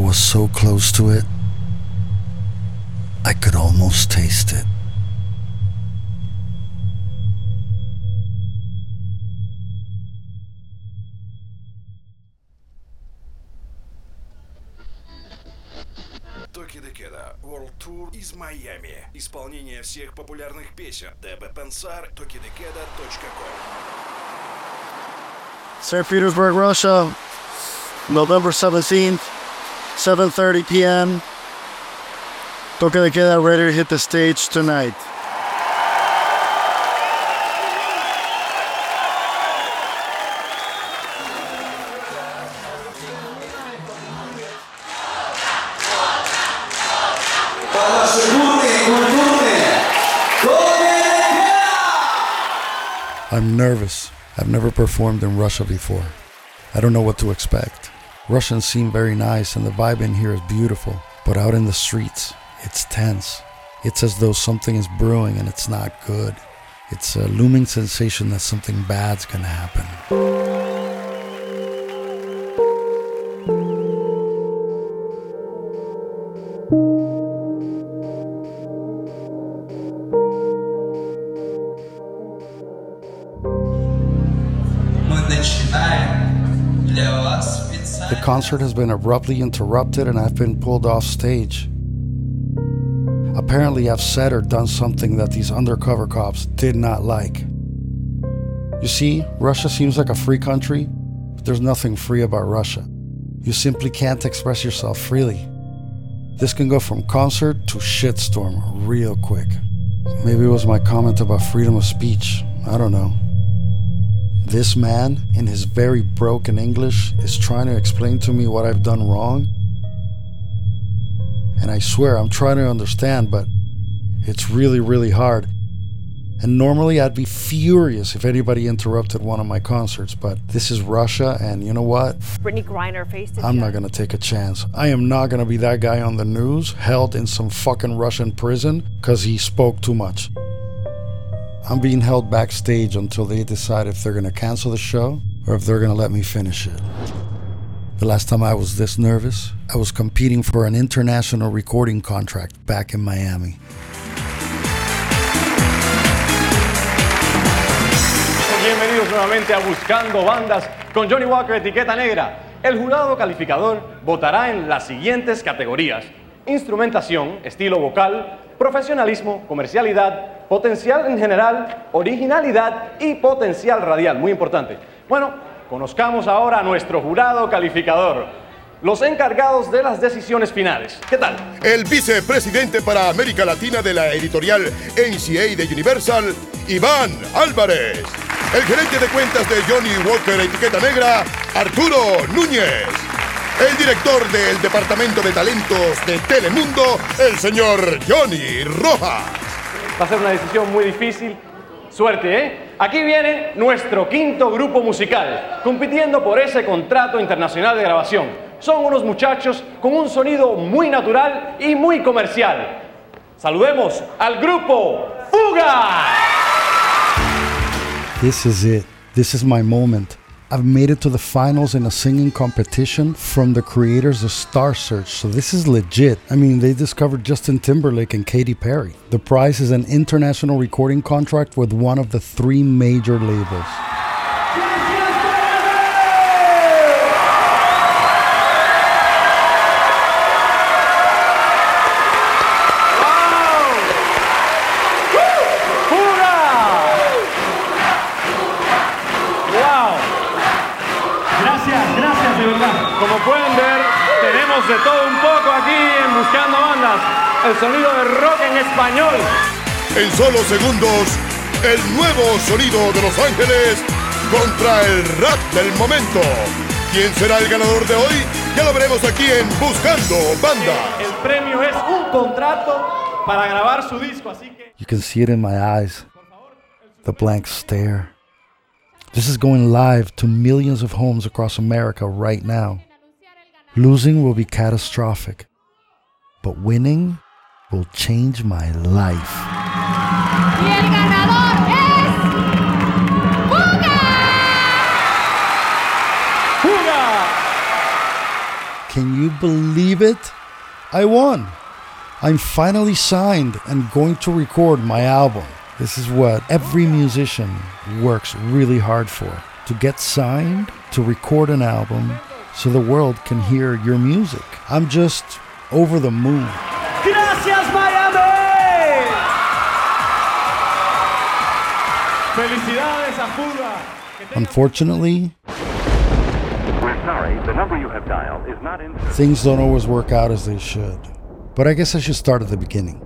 was so close to it, I could almost taste it. Токи де Кеда World Tour из Майами. Исполнение всех популярных песен. DB Pensar, tokidekeda.com. St. Petersburg, Russia, November 17th, 7:30 p.m. Toque de Queda ready to hit the stage tonight. I'm nervous. I've never performed in Russia before. I don't know what to expect. Russians seem very nice and the vibe in here is beautiful, but out in the streets, it's tense. It's as though something is brewing and it's not good. It's a looming sensation that something bad's gonna happen. The concert has been abruptly interrupted and I've been pulled off stage. Apparently I've said or done something that these undercover cops did not like. You see, Russia seems like a free country, but there's nothing free about Russia. You simply can't express yourself freely. This can go from concert to shitstorm real quick. Maybe it was my comment about freedom of speech. I don't know. This man, in his very broken English, is trying to explain to me what I've done wrong. And I swear I'm trying to understand, but it's really, really hard. And normally I'd be furious if anybody interrupted one of my concerts, but this is Russia, and you know what? Brittany Griner faced it. I'm not gonna take a chance. I am not gonna be that guy on the news, held in some fucking Russian prison, because he spoke too much. I'm being held backstage until they decide if they're gonna cancel the show or if they're gonna let me finish it. The last time I was this nervous, I was competing for an international recording contract back in Miami. Bienvenidos nuevamente a Buscando Bandas con Johnny Walker, Etiqueta Negra. El jurado calificador votará en las siguientes categorías: instrumentación, estilo vocal, profesionalismo, comercialidad, potencial en general, originalidad y potencial radial. Muy importante. Bueno, conozcamos ahora a nuestro jurado calificador, los encargados de las decisiones finales. ¿Qué tal? El vicepresidente para América Latina de la editorial NCA de Universal, Iván Álvarez. El gerente de cuentas de Johnny Walker Etiqueta Negra, Arturo Núñez. El director del Departamento de Talentos de Telemundo, el señor Johnny Rojas. Va a ser una decisión muy difícil. Suerte, ¿eh? Aquí viene nuestro quinto grupo musical, compitiendo por ese contrato internacional de grabación. Son unos muchachos con un sonido muy natural y muy comercial. Saludemos al grupo Fuga. This is it. This is my moment. I've made it to the finals in a singing competition from the creators of Star Search, so this is legit. I mean, they discovered Justin Timberlake and Katy Perry. The prize is an international recording contract with one of the 3 major labels. Como pueden ver, tenemos de todo un poco aquí en Buscando Bandas. El sonido de rock en español. En solo segundos, el nuevo sonido de Los Ángeles contra el rap del momento. ¿Quién será el ganador de hoy? Ya lo veremos aquí en Buscando Bandas. El premio es un contrato para grabar su disco, así que... You can see it in my eyes, the blank stare. This is going live to millions of homes across America right now. Losing will be catastrophic, but winning will change my life. Y el ganador es Fuga. ¡Fuga! Can you believe it? I won. I'm finally signed and going to record my album. This is what every musician works really hard for. To get signed, to record an album, so the world can hear your music. I'm just over the moon. ¡Gracias, Miami! ¡Felicidades a Fuga! Unfortunately, We're sorry, the number you have dialed is not in. things don't always work out as they should. But I guess I should start at the beginning.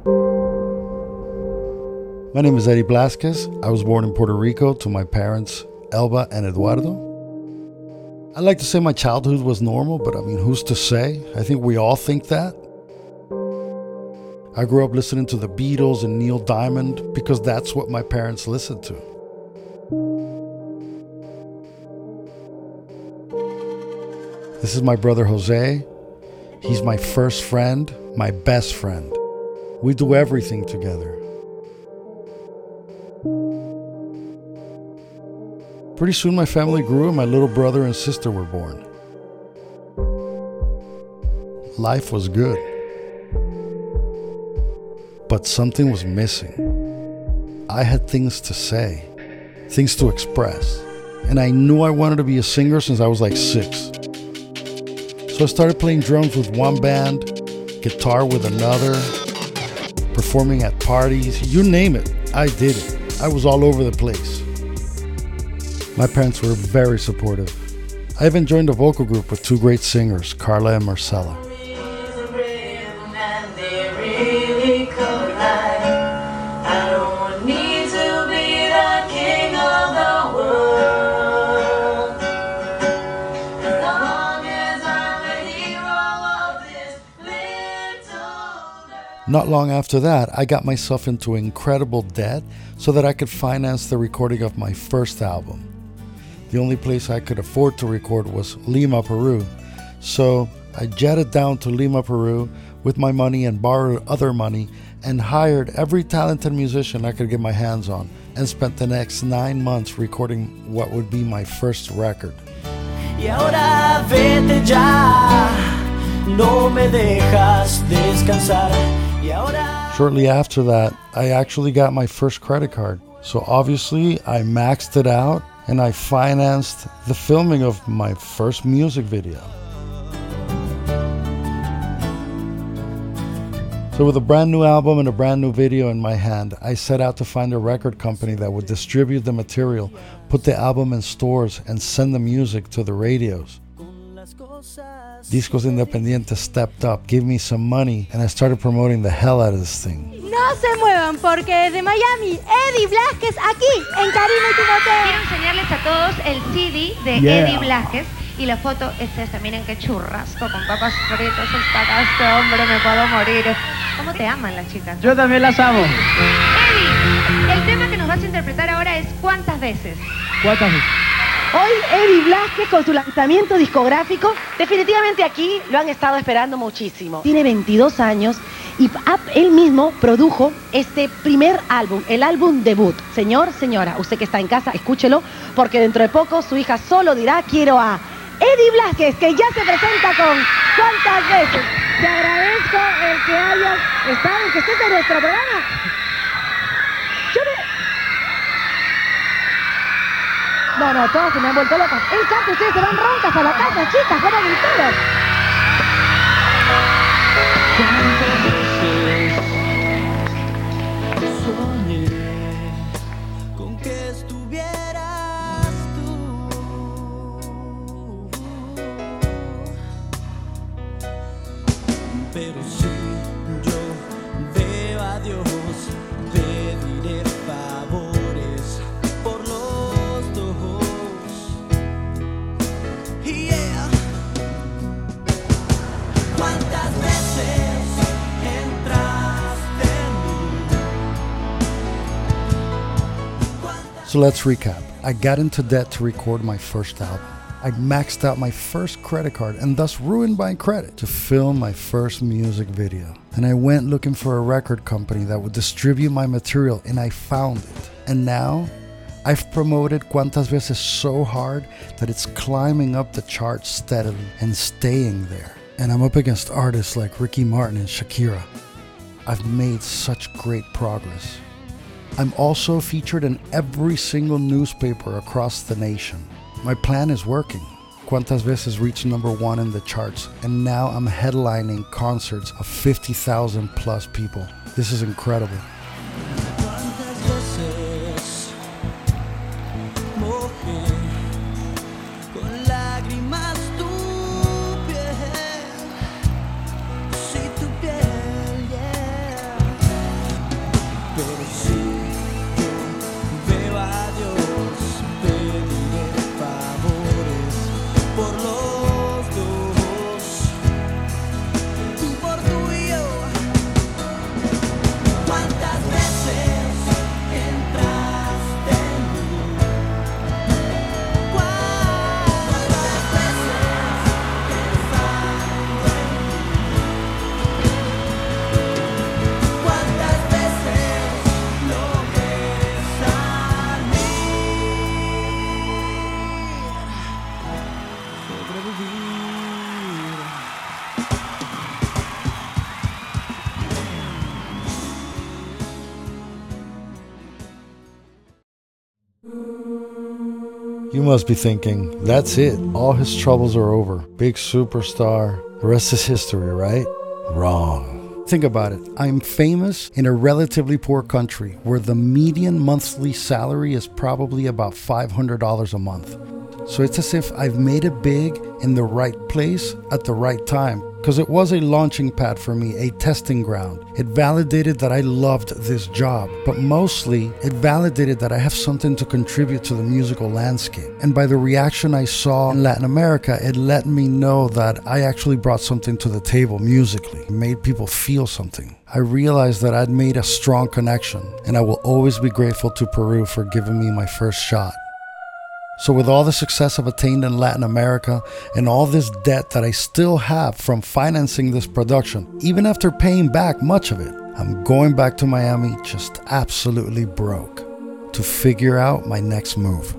My name is Eddie Blasquez. I was born in Puerto Rico to my parents, Elba and Eduardo. I like to say my childhood was normal, but I mean, who's to say? I think we all think that. I grew up listening to the Beatles and Neil Diamond because that's what my parents listened to. This is my brother Jose. He's my first friend, my best friend. We do everything together. Pretty soon my family grew and my little brother and sister were born. Life was good. But something was missing. I had things to say, things to express. And I knew I wanted to be a singer since I was like 6. So I started playing drums with one band, guitar with another, performing at parties, you name it, I did it. I was all over the place. My parents were very supportive. I even joined a vocal group with 2 great singers, Carla and Marcela. Not long after that, I got myself into incredible debt so that I could finance the recording of my first album. The only place I could afford to record was Lima, Peru. So I jetted down to Lima, Peru with my money and borrowed other money and hired every talented musician I could get my hands on and spent the next 9 months recording what would be my first record. Y ahora vete ya, no me dejas descansar. Shortly after that, I actually got my first credit card. So obviously, I maxed it out and I financed the filming of my first music video. So with a brand new album and a brand new video in my hand, I set out to find a record company that would distribute the material, put the album in stores, and send the music to the radios. Discos Independientes stepped up, gave me some money, and I started promoting the hell out of this thing. No se muevan porque desde Miami, Eddie Blasquez aquí en Karina y Timoteo. Quiero enseñarles a todos el CD de Eddie Blasquez y la foto es esta. Miren qué churrasco con papas fritas está acá este hombre, me puedo morir. ¿Cómo te aman las chicas? Yo también las amo. Eddie, el tema que nos vas a interpretar ahora es ¿Cuántas veces? ¿Cuántas veces? Hoy Eddie Blasquez con su lanzamiento discográfico, definitivamente aquí lo han estado esperando muchísimo. Tiene 22 años y él mismo produjo este primer álbum, el álbum debut. Señor, señora, usted que está en casa, escúchelo, porque dentro de poco su hija solo dirá quiero a Eddie Blasquez, que ya se presenta con ¿Cuántas veces? Te agradezco el que hayas estado, que estés en nuestro programa. No, todos se me han vuelto locas. Él canta, ustedes se van roncas a la casa, chicas, ¿cómo gritaron? Soñé con que estuvieras tú. Pero si yo veo a Dios, pediré favores por los dos. Yeah. ¿Cuántas veces entraste en mí? So let's recap. I got into debt to record my first album. I maxed out my first credit card and thus ruined my credit to film my first music video. And I went looking for a record company that would distribute my material and I found it. And now I've promoted Cuántas Veces so hard that it's climbing up the charts steadily and staying there. and I'm up against artists like Ricky Martin and Shakira. I've made such great progress. I'm also featured in every single newspaper across the nation. My plan is working. Cuantas Veces reached #1 in the charts, and now I'm headlining concerts of 50,000 plus people. This is incredible. Cuántas veces mojé con lágrimas tu piel, sí tu piel, yeah. Pero si yo veo a Dios, pediré favores por los dos, por tú y yo. ¿Cuántas veces entraste en mí? ¿Cuántas veces pensando en mí? ¿Cuántas veces logré sobrevivir? You must be thinking, that's it. All his troubles are over. Big superstar. The rest is history, right? Wrong. Think about it. I'm famous in a relatively poor country where the median monthly salary is probably about $500 a month. So it's as if I've made it big in the right place at the right time. Because it was a launching pad for me, a testing ground. It validated that I loved this job, but mostly it validated that I have something to contribute to the musical landscape. And by the reaction I saw in Latin America, it let me know that I actually brought something to the table musically, made people feel something. I realized that I'd made a strong connection, and I will always be grateful to Peru for giving me my first shot. So with all the success I've attained in Latin America and all this debt that I still have from financing this production, even after paying back much of it, I'm going back to Miami just absolutely broke to figure out my next move.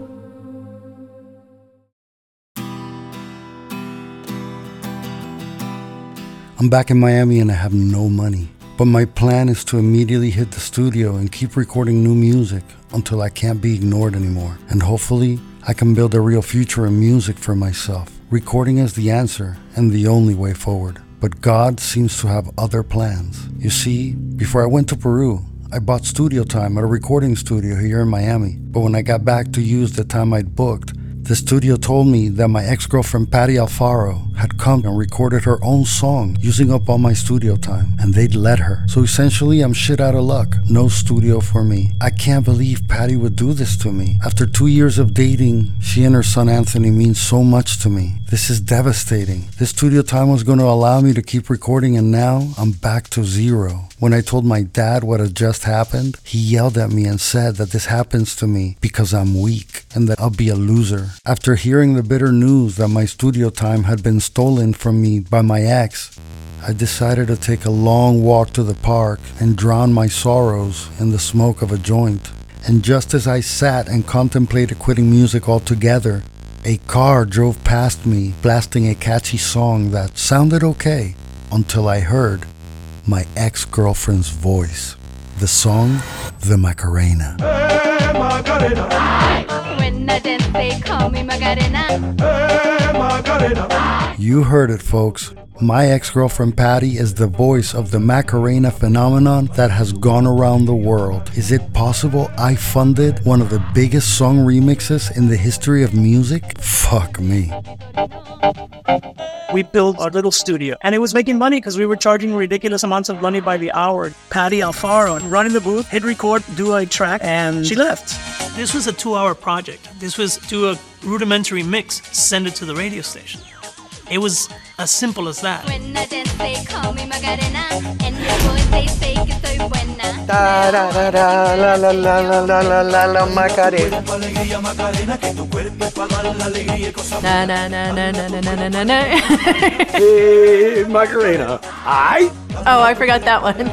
I'm back in Miami and I have no money. But my plan is to immediately hit the studio and keep recording new music until I can't be ignored anymore. And hopefully, I can build a real future in music for myself. Recording is the answer and the only way forward. But God seems to have other plans. You see, before I went to Peru, I bought studio time at a recording studio here in Miami. But when I got back to use the time I'd booked, the studio told me that my ex-girlfriend Patty Alfaro had come and recorded her own song using up all my studio time, and they'd let her. So essentially, I'm shit out of luck. No studio for me. I can't believe Patty would do this to me. After 2 years of dating, she and her son Anthony mean so much to me. This is devastating. This studio time was going to allow me to keep recording, and now I'm back to zero. When I told my dad what had just happened, he yelled at me and said that this happens to me because I'm weak and that I'll be a loser. After hearing the bitter news that my studio time had been stolen from me by my ex, I decided to take a long walk to the park and drown my sorrows in the smoke of a joint. And just as I sat and contemplated quitting music altogether, a car drove past me blasting a catchy song that sounded okay until I heard my ex-girlfriend's voice. The song, The Macarena. Hey, Macarena. When I dance, they call me Macarena. Hey, Macarena. You heard it, folks. My ex-girlfriend Patty is the voice of the Macarena phenomenon that has gone around the world. Is it possible I funded one of the biggest song remixes in the history of music? Fuck me. We built our little studio, and it was making money because we were charging ridiculous amounts of money by the hour. Patty Alfaro running the booth, hit record, do a track, and she left. This was a 2-hour project. This was do a rudimentary mix, send it to the radio station. It was as simple as that. When I dance, they call me Macarena. And the boys, they say que soy buena. Da da da da la la la la la la la la Macarena. Na na na na na na na na na. Hey, Macarena. Ay. Oh, I forgot that one.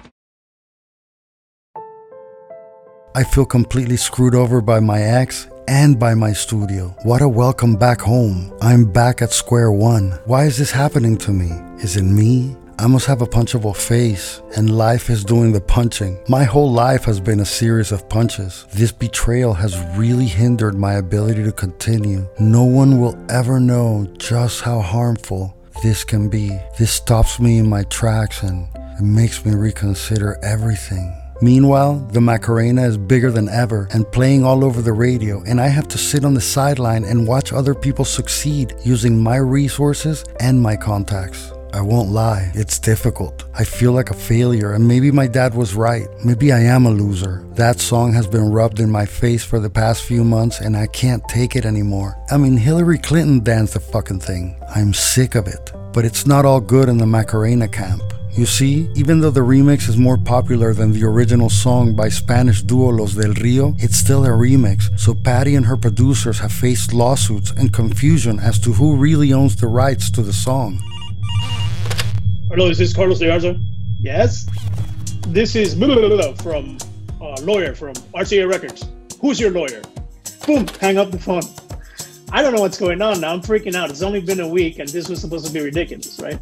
I feel completely screwed over by my ex and by my studio. What a welcome back home. I'm back at square one. Why is this happening to me? Is it me? I must have a punchable face, and life is doing the punching. My whole life has been a series of punches. This betrayal has really hindered my ability to continue. No one will ever know just how harmful this can be. This stops me in my tracks and it makes me reconsider everything. Meanwhile, the Macarena is bigger than ever and playing all over the radio, and I have to sit on the sideline and watch other people succeed using my resources and my contacts. I won't lie, it's difficult. I feel like a failure, and maybe my dad was right. Maybe I am a loser. That song has been rubbed in my face for the past few months, and I can't take it anymore. I mean, Hillary Clinton danced the fucking thing. I'm sick of it. But it's not all good in the Macarena camp. You see, even though the remix is more popular than the original song by Spanish duo Los Del Rio, it's still a remix, so Patty and her producers have faced lawsuits and confusion as to who really owns the rights to the song. Hello, is this Carlos de Garza? Yes? This is from lawyer from RCA Records. Who's your lawyer? Boom, hang up the phone. I don't know what's going on now. I'm freaking out. It's only been a week and this was supposed to be ridiculous, right?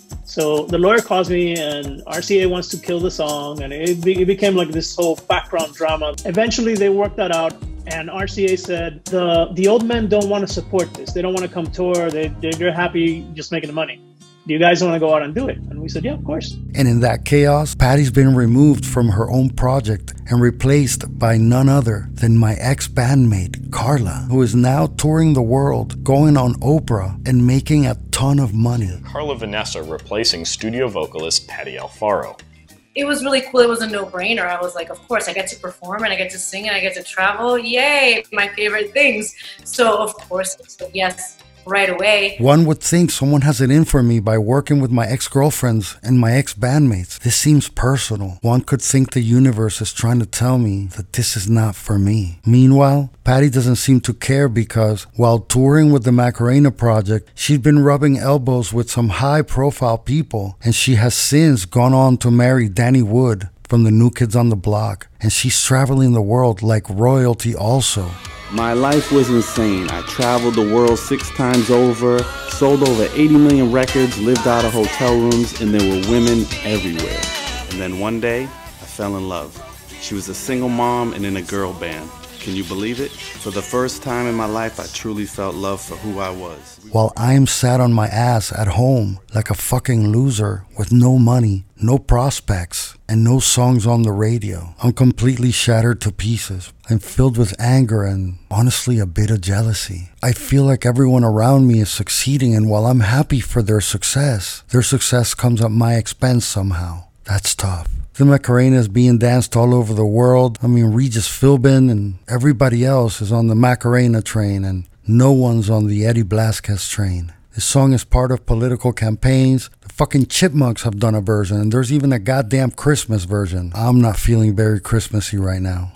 So the lawyer calls me and RCA wants to kill the song, and it became like this whole background drama. Eventually they worked that out, and RCA said the old men don't want to support this. They don't want to come tour. They're happy just making the money. Do you guys want to go out and do it? And we said, yeah, of course. And in that chaos, Patty's been removed from her own project and replaced by none other than my ex-bandmate, Carla, who is now touring the world, going on Oprah, and making a ton of money. Carla Vanessa replacing studio vocalist Patty Alfaro. It was really cool. It was a no-brainer. I was like, of course, I get to perform and I get to sing and I get to travel. Yay, my favorite things. So, of course, I said yes. Right away. One would think someone has it in for me by working with my ex-girlfriends and my ex-bandmates. This seems personal. One could think the universe is trying to tell me that this is not for me. Meanwhile, Patty doesn't seem to care because, while touring with the Macarena project, she'd been rubbing elbows with some high-profile people, and she has since gone on to marry Danny Wood from the New Kids on the Block, and she's traveling the world like royalty also. My life was insane. I traveled the world 6 times over, sold over 80 million records, lived out of hotel rooms, and there were women everywhere. And then one day, I fell in love. She was a single mom and in a girl band. Can you believe it? For the first time in my life, I truly felt love for who I was. While I'm sat on my ass at home like a fucking loser with no money, no prospects, and no songs on the radio, I'm completely shattered to pieces. I'm filled with anger and, honestly, a bit of jealousy. I feel like everyone around me is succeeding, and while I'm happy for their success comes at my expense somehow. That's tough. The Macarena is being danced all over the world. I mean, Regis Philbin and everybody else is on the Macarena train, and no one's on the Eddie Blasquez train. This song is part of political campaigns. The fucking Chipmunks have done a version, and there's even a goddamn Christmas version. I'm not feeling very Christmassy right now.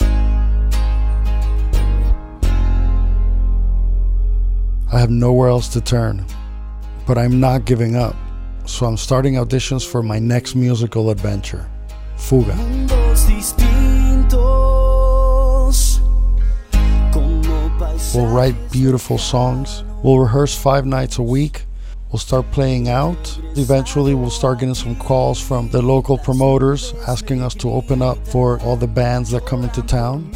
I have nowhere else to turn, but I'm not giving up. So I'm starting auditions for my next musical adventure, Fuga. We'll write beautiful songs. We'll rehearse 5 nights a week. We'll start playing out. Eventually, we'll start getting some calls from the local promoters asking us to open up for all the bands that come into town.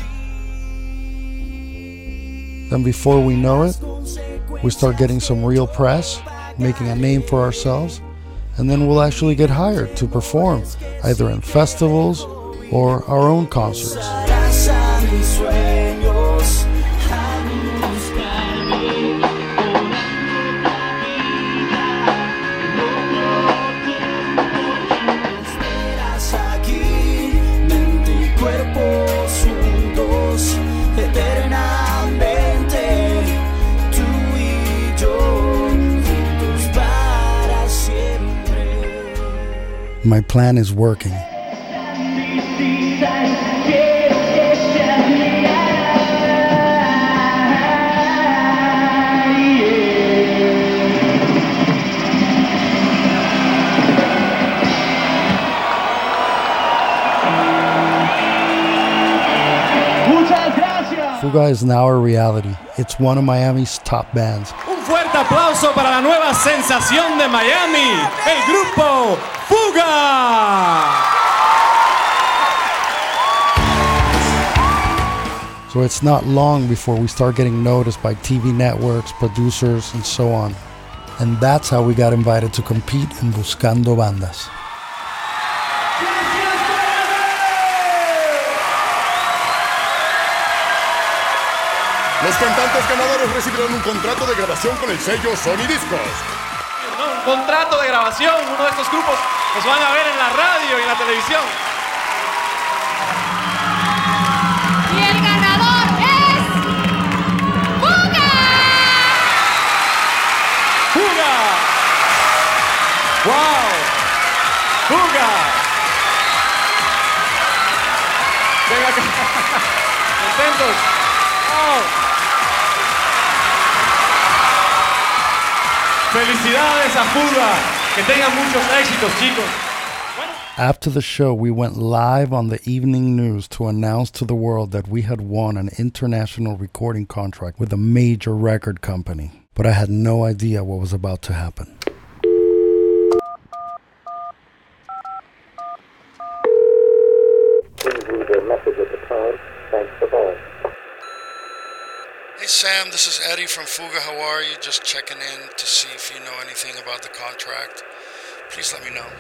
Then before we know it, we start getting some real press, making a name for ourselves, and then we'll actually get hired to perform, either in festivals or our own concerts. My plan is working. Fuga is now a reality. It's one of Miami's top bands. Un fuerte aplauso para la nueva sensación de Miami, el grupo Fuga. So it's not long before we start getting noticed by TV networks, producers, and so on. And that's how we got invited to compete in Buscando Bandas. Los cantantes ganadores recibieron un contrato de grabación con el sello Sony Discos. Un contrato de grabación, uno de estos grupos los van a ver en la radio y en la televisión. Y el ganador es Fuga. ¡Fuga! ¡Wow! ¡Fuga! Venga acá. ¿Contentos? ¡Oh! ¡Felicidades a Fuga! ¡Que tengan muchos éxitos, chicos! After the show, we went live on the evening news to announce to the world that we had won an international recording contract with a major record company. But I had no idea what was about to happen. Please leave a message at the tone. Thanks for calling. Hey Sam, this is Eddie from Fuga. How are you? Just checking in to see if you know anything about the contract. Please let me know.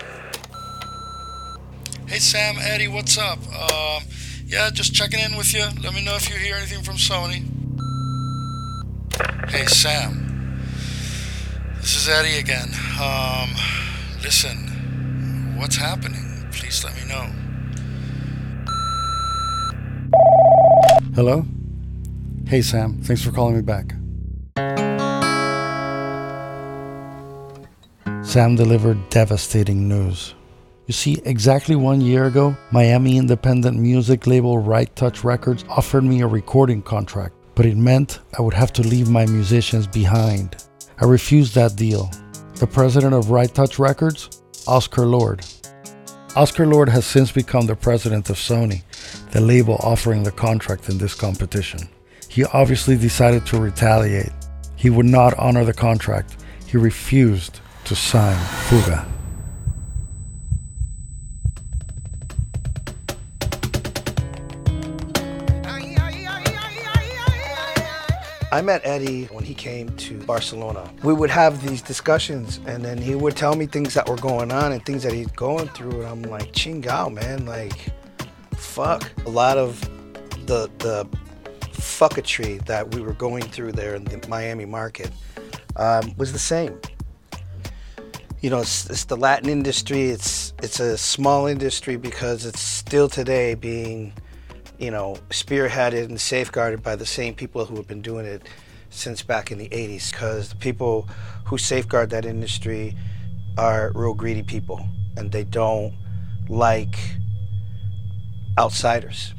Hey Sam, Eddie, what's up? Yeah, just checking in with you. Let me know if you hear anything from Sony. Hey Sam, this is Eddie again. Listen, what's happening? Please let me know. Hello? Hey Sam, thanks for calling me back. Sam delivered devastating news. You see, exactly 1 year ago, Miami independent music label Right Touch Records offered me a recording contract, but it meant I would have to leave my musicians behind. I refused that deal. The president of Right Touch Records, Oscar Lord. Oscar Lord has since become the president of Sony, the label offering the contract in this competition. He obviously decided to retaliate. He would not honor the contract. He refused to sign Fuga. I met Eddie when he came to Barcelona. We would have these discussions, and then he would tell me things that were going on and things that he's going through, and I'm like, chingao, man, like, fuck. A lot of the fucketry that we were going through there in the Miami market was the same. You know, it's the Latin industry. It's a small industry because it's still today being, you know, spearheaded and safeguarded by the same people who have been doing it since back in the 80s, because the people who safeguard that industry are real greedy people, and they don't like outsiders.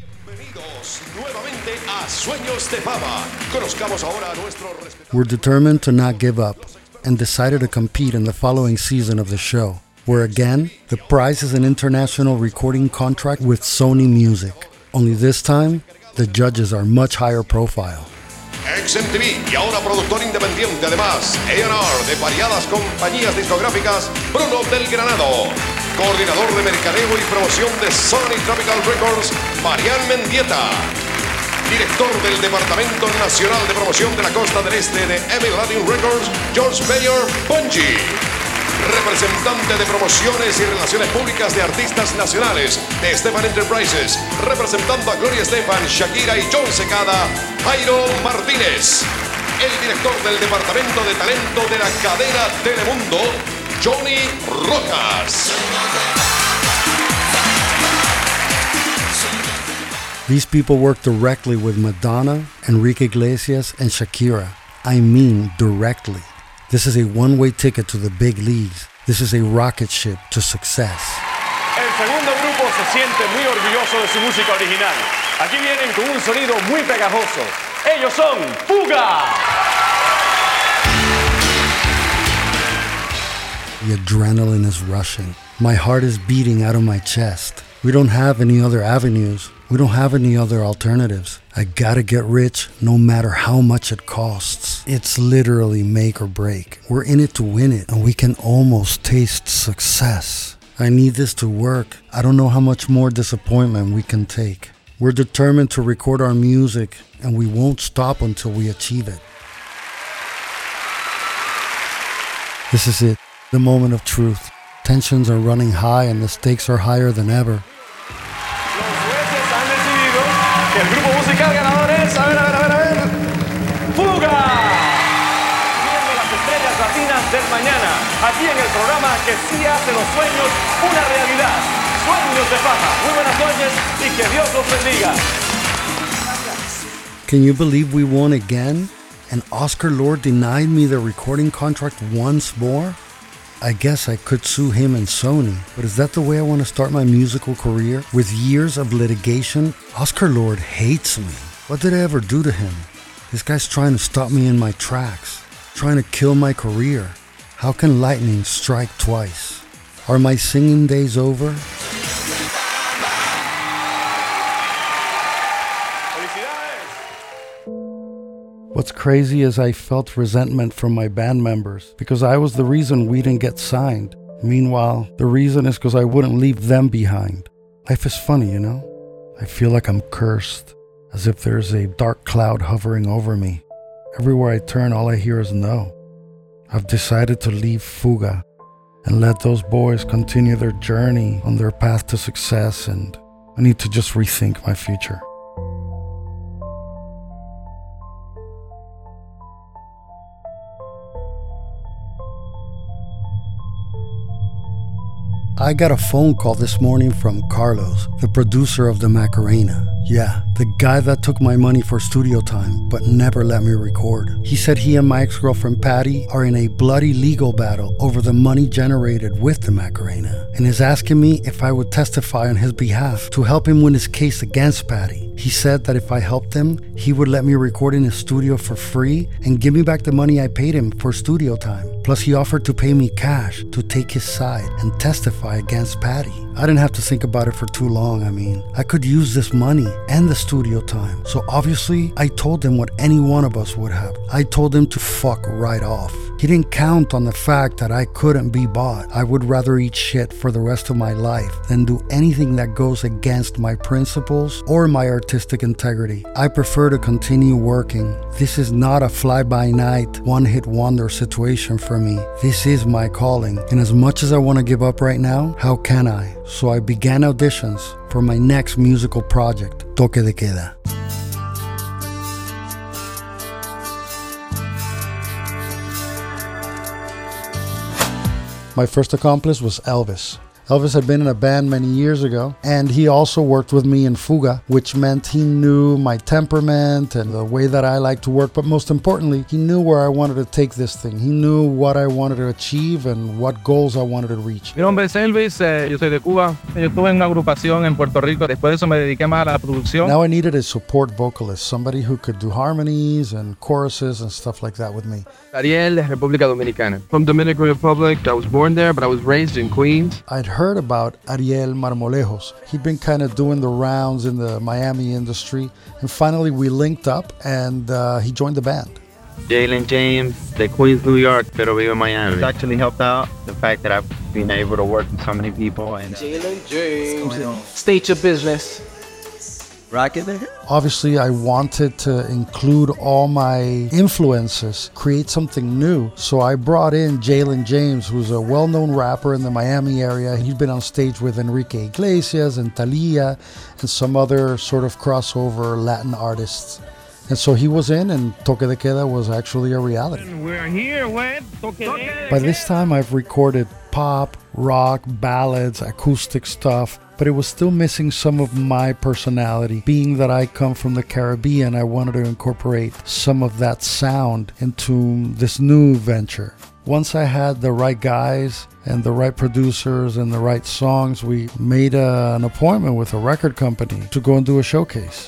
We're determined to not give up and decided to compete in the following season of the show, where again, the prize is an international recording contract with Sony Music. Only this time, the judges are much higher profile. XMTV y ahora productor independiente, además A&R de variadas compañías discográficas, Bruno del Granado. Coordinador de mercadeo y promoción de Sony Tropical Records, Marian Mendieta. Director del Departamento Nacional de Promoción de la Costa del Este de Emil Latin Records, George Mayer Pongi. Representante de promociones y relaciones públicas de artistas nacionales de Estefan Enterprises, representando a Gloria Estefan, Shakira y John Secada, Jairo Martínez. El director del Departamento de Talento de la cadena Telemundo, Johnny Rojas. These people work directly with Madonna, Enrique Iglesias, and Shakira. I mean directly. This is a one-way ticket to the big leagues. This is a rocket ship to success. El segundo grupo se siente muy orgulloso de su música original. Aquí vienen con un sonido muy pegajoso. Ellos son Fuga. The adrenaline is rushing. My heart is beating out of my chest. We don't have any other avenues. We don't have any other alternatives. I gotta get rich no matter how much it costs. It's literally make or break. We're in it to win it, and we can almost taste success. I need this to work. I don't know how much more disappointment we can take. We're determined to record our music, and we won't stop until we achieve it. This is it, the moment of truth. Tensions are running high and the stakes are higher than ever. El grupo musical ganador es, a ver, Fuga. Viendo las estrellas latinas del mañana, aquí en el programa que sí hace los sueños una realidad. Sueños de fama. Muy buenas noches y que Dios los bendiga. Can you believe we won again? And Oscar Lord denied me the recording contract once more? I guess I could sue him and Sony, but is that the way I want to start my musical career? With years of litigation? Oscar Lord hates me. What did I ever do to him? This guy's trying to stop me in my tracks, trying to kill my career. How can lightning strike twice? Are my singing days over? What's crazy is I felt resentment from my band members because I was the reason we didn't get signed. Meanwhile, the reason is because I wouldn't leave them behind. Life is funny, you know? I feel like I'm cursed, as if there's a dark cloud hovering over me. Everywhere I turn, all I hear is no. I've decided to leave Fuga and let those boys continue their journey on their path to success, and I need to just rethink my future. I got a phone call this morning from Carlos, the producer of the Macarena. Yeah, the guy that took my money for studio time, but never let me record. He said he and my ex-girlfriend Patty are in a bloody legal battle over the money generated with the Macarena, and is asking me if I would testify on his behalf to help him win his case against Patty. He said that if I helped him, he would let me record in his studio for free and give me back the money I paid him for studio time. Plus, he offered to pay me cash to take his side and testify against Patty. I didn't have to think about it for too long. I mean, I could use this money and the studio time. So obviously, I told him what any one of us would have. I told him to fuck right off. He didn't count on the fact that I couldn't be bought. I would rather eat shit for the rest of my life than do anything that goes against my principles or my artistic integrity. I prefer to continue working. This is not a fly-by-night, one-hit wonder situation for me. This is my calling. And as much as I want to give up right now, how can I? So I began auditions for my next musical project, Toque de Queda. My first accomplice was Elvis. Elvis had been in a band many years ago, and he also worked with me in Fuga, which meant he knew my temperament and the way that I like to work, but most importantly, he knew where I wanted to take this thing. He knew what I wanted to achieve and what goals I wanted to reach. Mi nombre es Elvis, yo soy de Cuba. Yo estuve en una agrupación en Puerto Rico, después de eso me dediqué más a la producción. Now I needed a support vocalist, somebody who could do harmonies and choruses and stuff like that with me. Ariel, de República Dominicana. From Dominican Republic, I was born there, but I was raised in Queens. I'd heard about Ariel Marmolejos. He'd been kind of doing the rounds in the Miami industry, and finally we linked up and he joined the band. Jalen James, de Queens, New York, pero vive en Miami. It's actually helped out the fact that I've been able to work with so many people. And Jalen James, state your business. Rocket there? Obviously, I wanted to include all my influences, create something new. So I brought in Jalen James, who's a well-known rapper in the Miami area. He'd been on stage with Enrique Iglesias and Thalia and some other sort of crossover Latin artists. And so he was in, and Toque de Queda was actually a reality. We're here with Toque de Queda. By this time, I've recorded pop, rock, ballads, acoustic stuff, but it was still missing some of my personality. Being that I come from the Caribbean, I wanted to incorporate some of that sound into this new venture. Once I had the right guys and the right producers and the right songs, we made an appointment with a record company to go and do a showcase.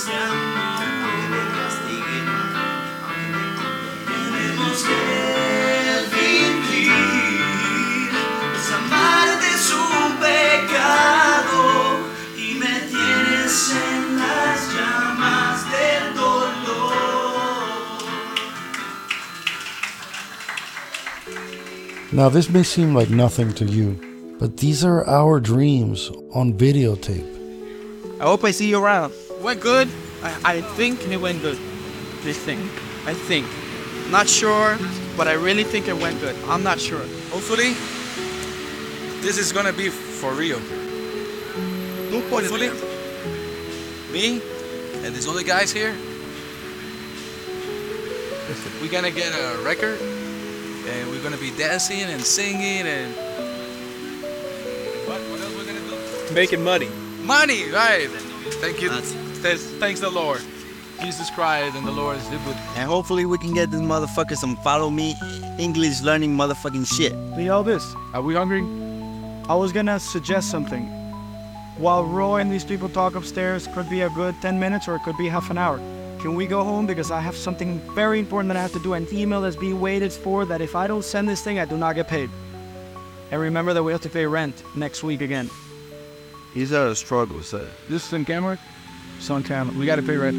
Now, this may seem like nothing to you, but these are our dreams on videotape. I hope I see you around. Went good. I think it went good. This thing. I think. Not sure, but I really think it went good. I'm not sure. Hopefully, this is gonna be for real. Hopefully, me and these other guys here, we're gonna get a record, and we're gonna be dancing and singing and what else we're gonna do? Making money. Money, right? Thank you. Thanks the Lord. Jesus Christ and the Lord is good. And hopefully we can get this motherfucker some follow me English learning motherfucking shit. Hey Elvis, are we hungry? I was gonna suggest something. While Roy and these people talk upstairs, could be a good 10 minutes or it could be half an hour. Can we go home because I have something very important that I have to do, an email that's being waited for, that if I don't send this thing, I do not get paid. And remember that we have to pay rent next week again. These are the struggles. This is on camera? It's on camera. We gotta pay rent.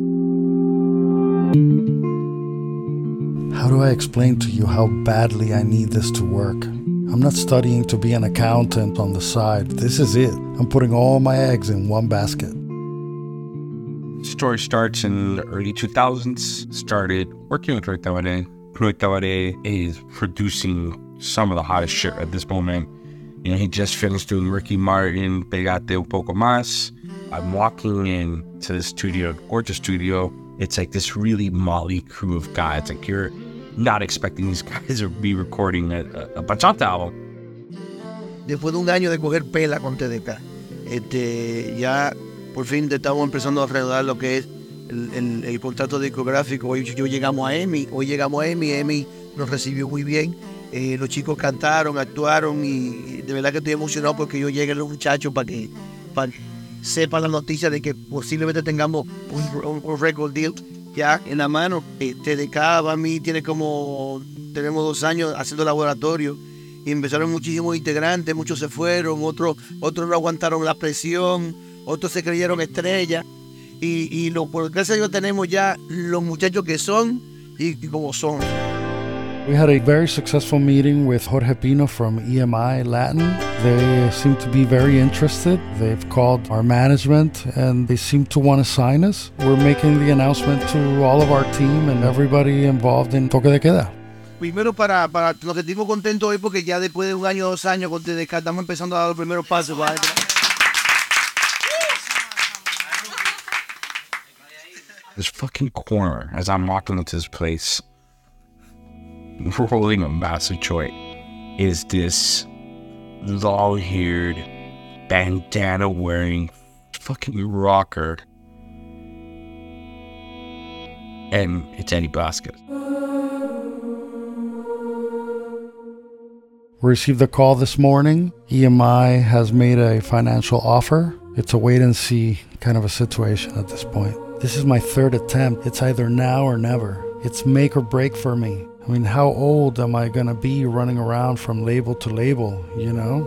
How do I explain to you how badly I need this to work? I'm not studying to be an accountant on the side. This is it. I'm putting all my eggs in one basket. Story starts in the early 2000s. Started working with Roy Tabaré. Roy Tabaré is producing some of the hottest shit at this moment. You know, he just finished doing Ricky Martin, Pegate Un Poco Más. I'm walking into the studio, gorgeous studio. It's like this really motley crew of guys. Like you're not expecting these guys to be recording a bachata album. Después de un año de coger pela con TDK, ya por fin estamos empezando a reanudar lo que es el contrato discográfico. Hoy llegamos a EMI nos recibió muy bien. Los chicos cantaron, actuaron y de verdad que estoy emocionado porque yo llegué a los muchachos para que sepan la noticia de que posiblemente tengamos un record deal ya en la mano. TDK para mí tenemos 2 años haciendo laboratorio y empezaron muchísimos integrantes, muchos se fueron, otros no aguantaron la presión, otros se creyeron estrellas y por gracias a Dios tenemos ya los muchachos que son y como son. We had a very successful meeting with Jorge Pino from EMI Latin. They seem to be very interested. They've called our management and they seem to want to sign us. We're making the announcement to all of our team and everybody involved in Toque de Queda. Primero para los que estamos contentos hoy porque ya después de 1 año, 2 años con TDK estamos empezando a dar los primeros pasos. This fucking corner, as I'm walking into this place, rolling a massive joint, is this long-haired, bandana-wearing fucking rocker. And it's Eddie Blasquez. We received a call this morning. EMI has made a financial offer. It's a wait-and-see kind of a situation at this point. This is my 3rd attempt. It's either now or never. It's make or break for me. I mean, how old am I gonna be running around from label to label, you know?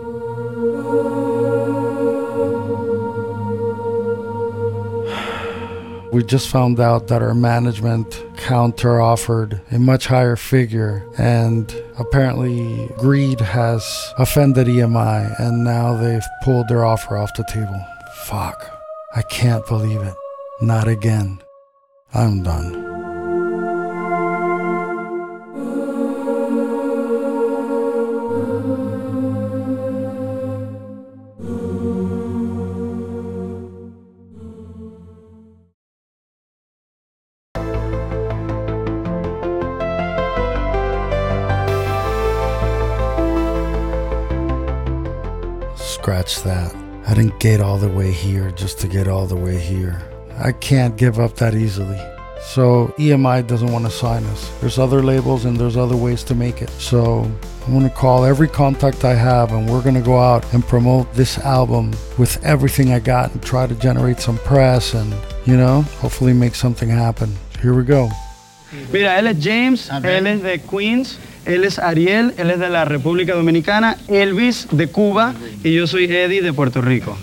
We just found out that our management counter-offered a much higher figure, and apparently greed has offended EMI, and now they've pulled their offer off the table. Fuck. I can't believe it. Not again. I'm done. Scratch that. I didn't get all the way here just to get all the way here. I can't give up that easily. So EMI doesn't want to sign us. There's other labels and there's other ways to make it. So I'm going to call every contact I have and we're going to go out and promote this album with everything I got and try to generate some press and, hopefully make something happen. Here we go. Mira, él es James, él es de Queens, él es Ariel, él es de la República Dominicana, Elvis de Cuba y yo soy Eddie de Puerto Rico.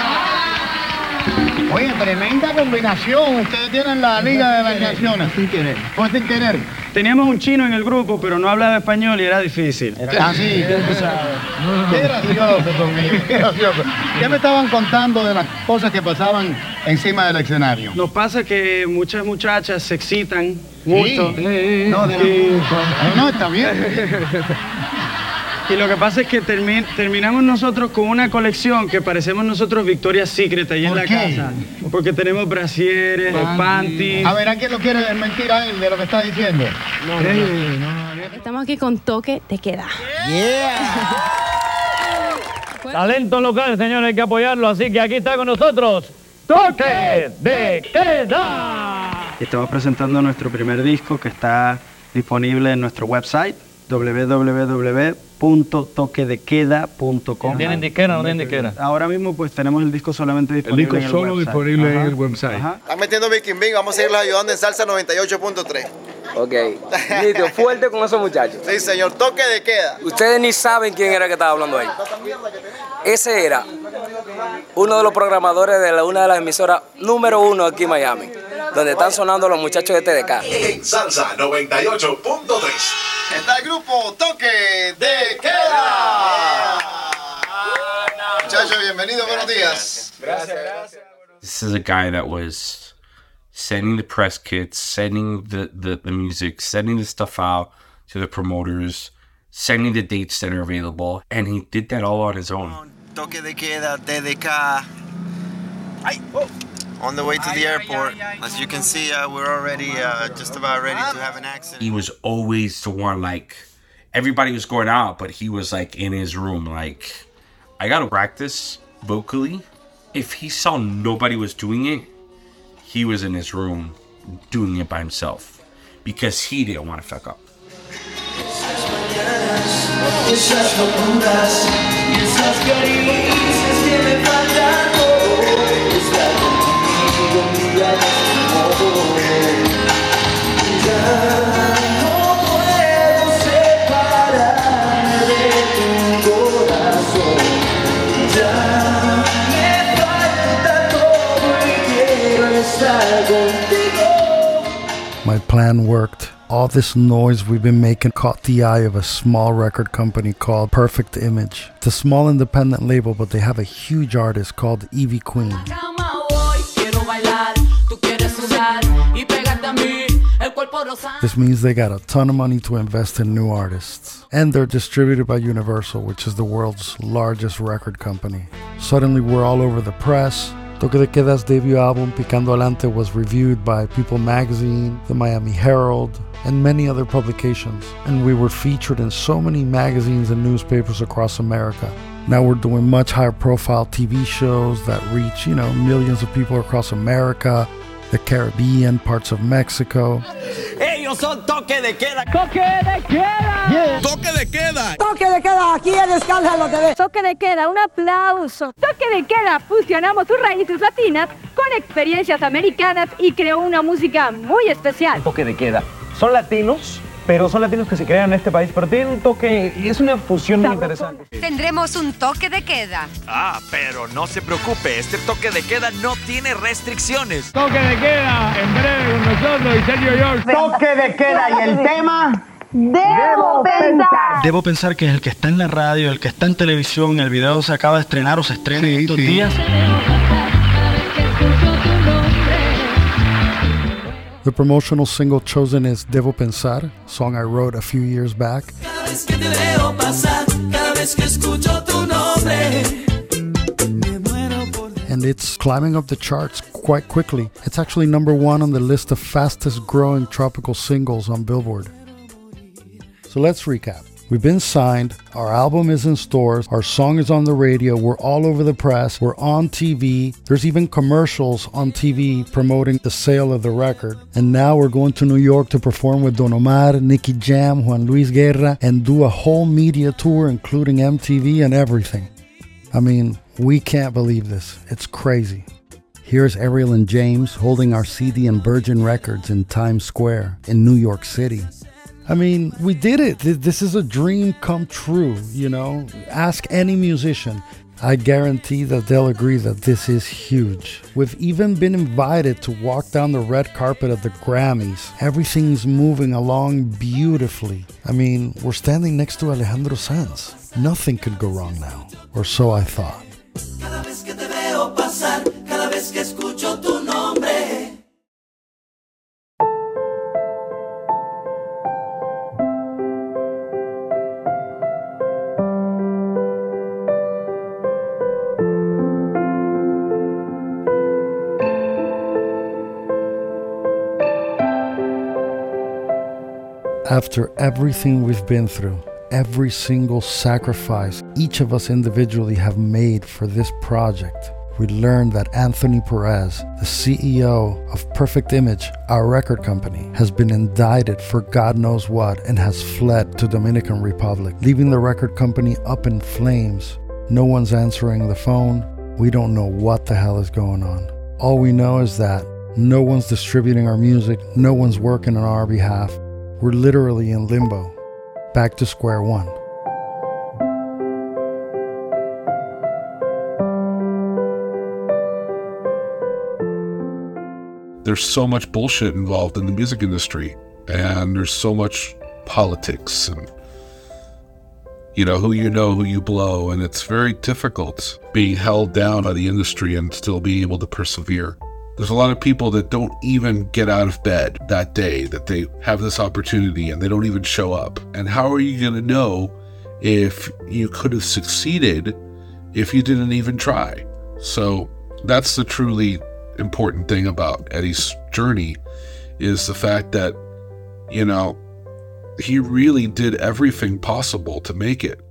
Oye, tremenda combinación. Ustedes tienen la Liga de las Naciones. Sin querer. Fue sin querer. Teníamos un chino en el grupo, pero no hablaba español y era difícil. Así, tú sabes. Qué gracioso conmigo, qué gracioso. ¿Qué me estaban contando de las cosas que pasaban encima del escenario? Nos pasa que muchas muchachas se excitan mucho. Sí. No, está bien. Y lo que pasa es que terminamos nosotros con una colección que parecemos nosotros Victoria's Secret ahí en la casa. Porque tenemos brasieres, panties. A ver, ¿a quién lo quiere desmentir a él de lo que está diciendo? No. Estamos aquí con Toque de Queda. Talento local, señores, hay que apoyarlo. Así que aquí está con nosotros Toque de Queda. Estamos presentando nuestro primer disco que está disponible en nuestro website www.toquedequeda.com. ¿Tienen disquera o no tienen disquera? Ahora mismo pues tenemos el disco solamente disponible en el website. El disco solo disponible en el website. Están metiendo Viking Bing, vamos a seguirlos ayudando en Salsa 98.3. Ok, listo, fuerte con esos muchachos. Sí, señor, Toque de Queda. Ustedes ni saben quién era que estaba hablando ahí. Ese era uno de los programadores de una de las emisoras número 1 aquí en Miami, donde están sonando los muchachos de TDK. En Salsa 98.3 está el grupo Toque de Queda. Muchachos, bienvenidos, buenos días. Gracias. This is a guy that was sending the press kits, sending the music, sending the stuff out to the promoters, sending the dates that are available, and he did that all on his own. Toque de Queda, TDK. On the way to the airport, as you can see, we're already just about ready to have an accident. He was always the one, like, everybody was going out, but he was, like, in his room, like, I gotta practice vocally. If he saw nobody was doing it, he was in his room doing it by himself because he didn't want to fuck up. Esas locuras y esas caricias que me faltan estar contigo un día de este modo. Ya no puedo separarme de tu corazón. Ya me falta todo y quiero estar contigo. My plan worked. All this noise we've been making caught the eye of a small record company called Perfect Image. It's a small independent label, but they have a huge artist called Evie Queen. This means they got a ton of money to invest in new artists. And they're distributed by Universal, which is the world's largest record company. Suddenly we're all over the press. Toque de Queda's debut album, Picando Adelante, was reviewed by People Magazine, the Miami Herald, and many other publications. And we were featured in so many magazines and newspapers across America. Now we're doing much higher profile TV shows that reach, millions of people across America, the Caribbean, parts of Mexico. Ellos son Toque de Queda. ¡Toque de Queda! Yeah. Toque de Queda. Toque de Queda, aquí en Escándalo TV. Toque de Queda, un aplauso. Toque de Queda, fusionamos sus raíces latinas con experiencias americanas y creó una música muy especial. Toque de Queda. Son latinos, pero son latinos que se crean en este país, pero tienen un toque y es una fusión muy interesante. Tendremos un toque de queda. Pero no se preocupe, este toque de queda no tiene restricciones. Toque de Queda, en breve con nosotros y Sergio George. Toque de Queda y el tema... Debo pensar. Debo pensar que el que está en la radio, el que está en televisión, el video se acaba de estrenar o se estrena en estos días. The promotional single chosen is Debo Pensar, a song I wrote a few years back. Cada vez que te veo pasar, cada vez que escucho tu nombre. And it's climbing up the charts quite quickly. It's actually #1 on the list of fastest growing tropical singles on Billboard. So let's recap. We've been signed, our album is in stores, our song is on the radio, we're all over the press, we're on TV, there's even commercials on TV promoting the sale of the record. And now we're going to New York to perform with Don Omar, Nicky Jam, Juan Luis Guerra, and do a whole media tour including MTV and everything. I mean, we can't believe this. It's crazy. Here's Ariel and James holding our CD and Virgin Records in Times Square in New York City. I mean, we did it. This is a dream come true, you know? Ask any musician. I guarantee that they'll agree that this is huge. We've even been invited to walk down the red carpet of the Grammys. Everything's moving along beautifully. I mean, we're standing next to Alejandro Sanz. Nothing could go wrong now, or so I thought. Cada vez que te veo pasar, cada vez que escucho tu nombre. After everything we've been through, every single sacrifice each of us individually have made for this project, we learned that Anthony Perez, the CEO of Perfect Image, our record company, has been indicted for God knows what and has fled to Dominican Republic, leaving the record company up in flames. No one's answering the phone. We don't know what the hell is going on. All we know is that no one's distributing our music, no one's working on our behalf. We're literally in limbo, back to square one. There's so much bullshit involved in the music industry, and there's so much politics and, who you blow, and it's very difficult being held down by the industry and still being able to persevere. There's a lot of people that don't even get out of bed that day that they have this opportunity, and they don't even show up. And how are you going to know if you could have succeeded if you didn't even try? So that's the truly important thing about Eddie's journey, is the fact that, he really did everything possible to make it.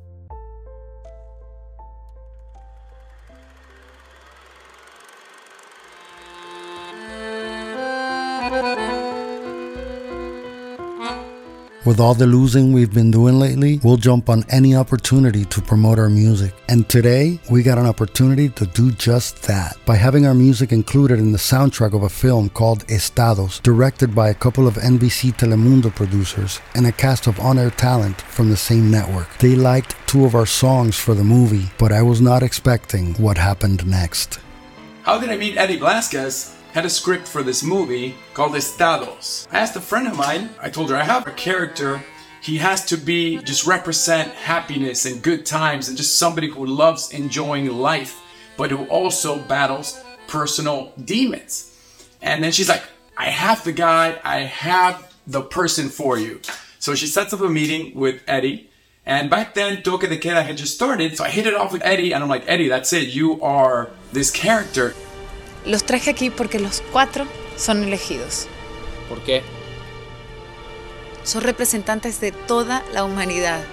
With all the losing we've been doing lately, we'll jump on any opportunity to promote our music. And today, we got an opportunity to do just that by having our music included in the soundtrack of a film called Estados, directed by a couple of NBC Telemundo producers and a cast of on-air talent from the same network. They liked 2 of our songs for the movie, but I was not expecting what happened next. How did I meet Eddie Blasquez? Had a script for this movie called Estados. I asked a friend of mine, I told her I have a character, he has to just represent happiness and good times and just somebody who loves enjoying life, but who also battles personal demons. And then she's like, I have the guy, I have the person for you. So she sets up a meeting with Eddie, and back then Toque de Queda had just started, so I hit it off with Eddie, and I'm like, Eddie, that's it, you are this character. Los traje aquí porque los 4 son elegidos. ¿Por qué? Son representantes de toda la humanidad.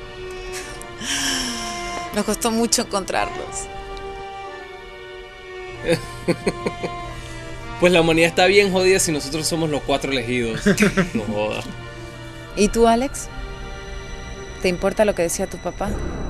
Nos costó mucho encontrarlos. Pues la humanidad está bien jodida si nosotros somos los 4 elegidos. No joda. ¿Y tú, Alex? ¿Te importa lo que decía tu papá?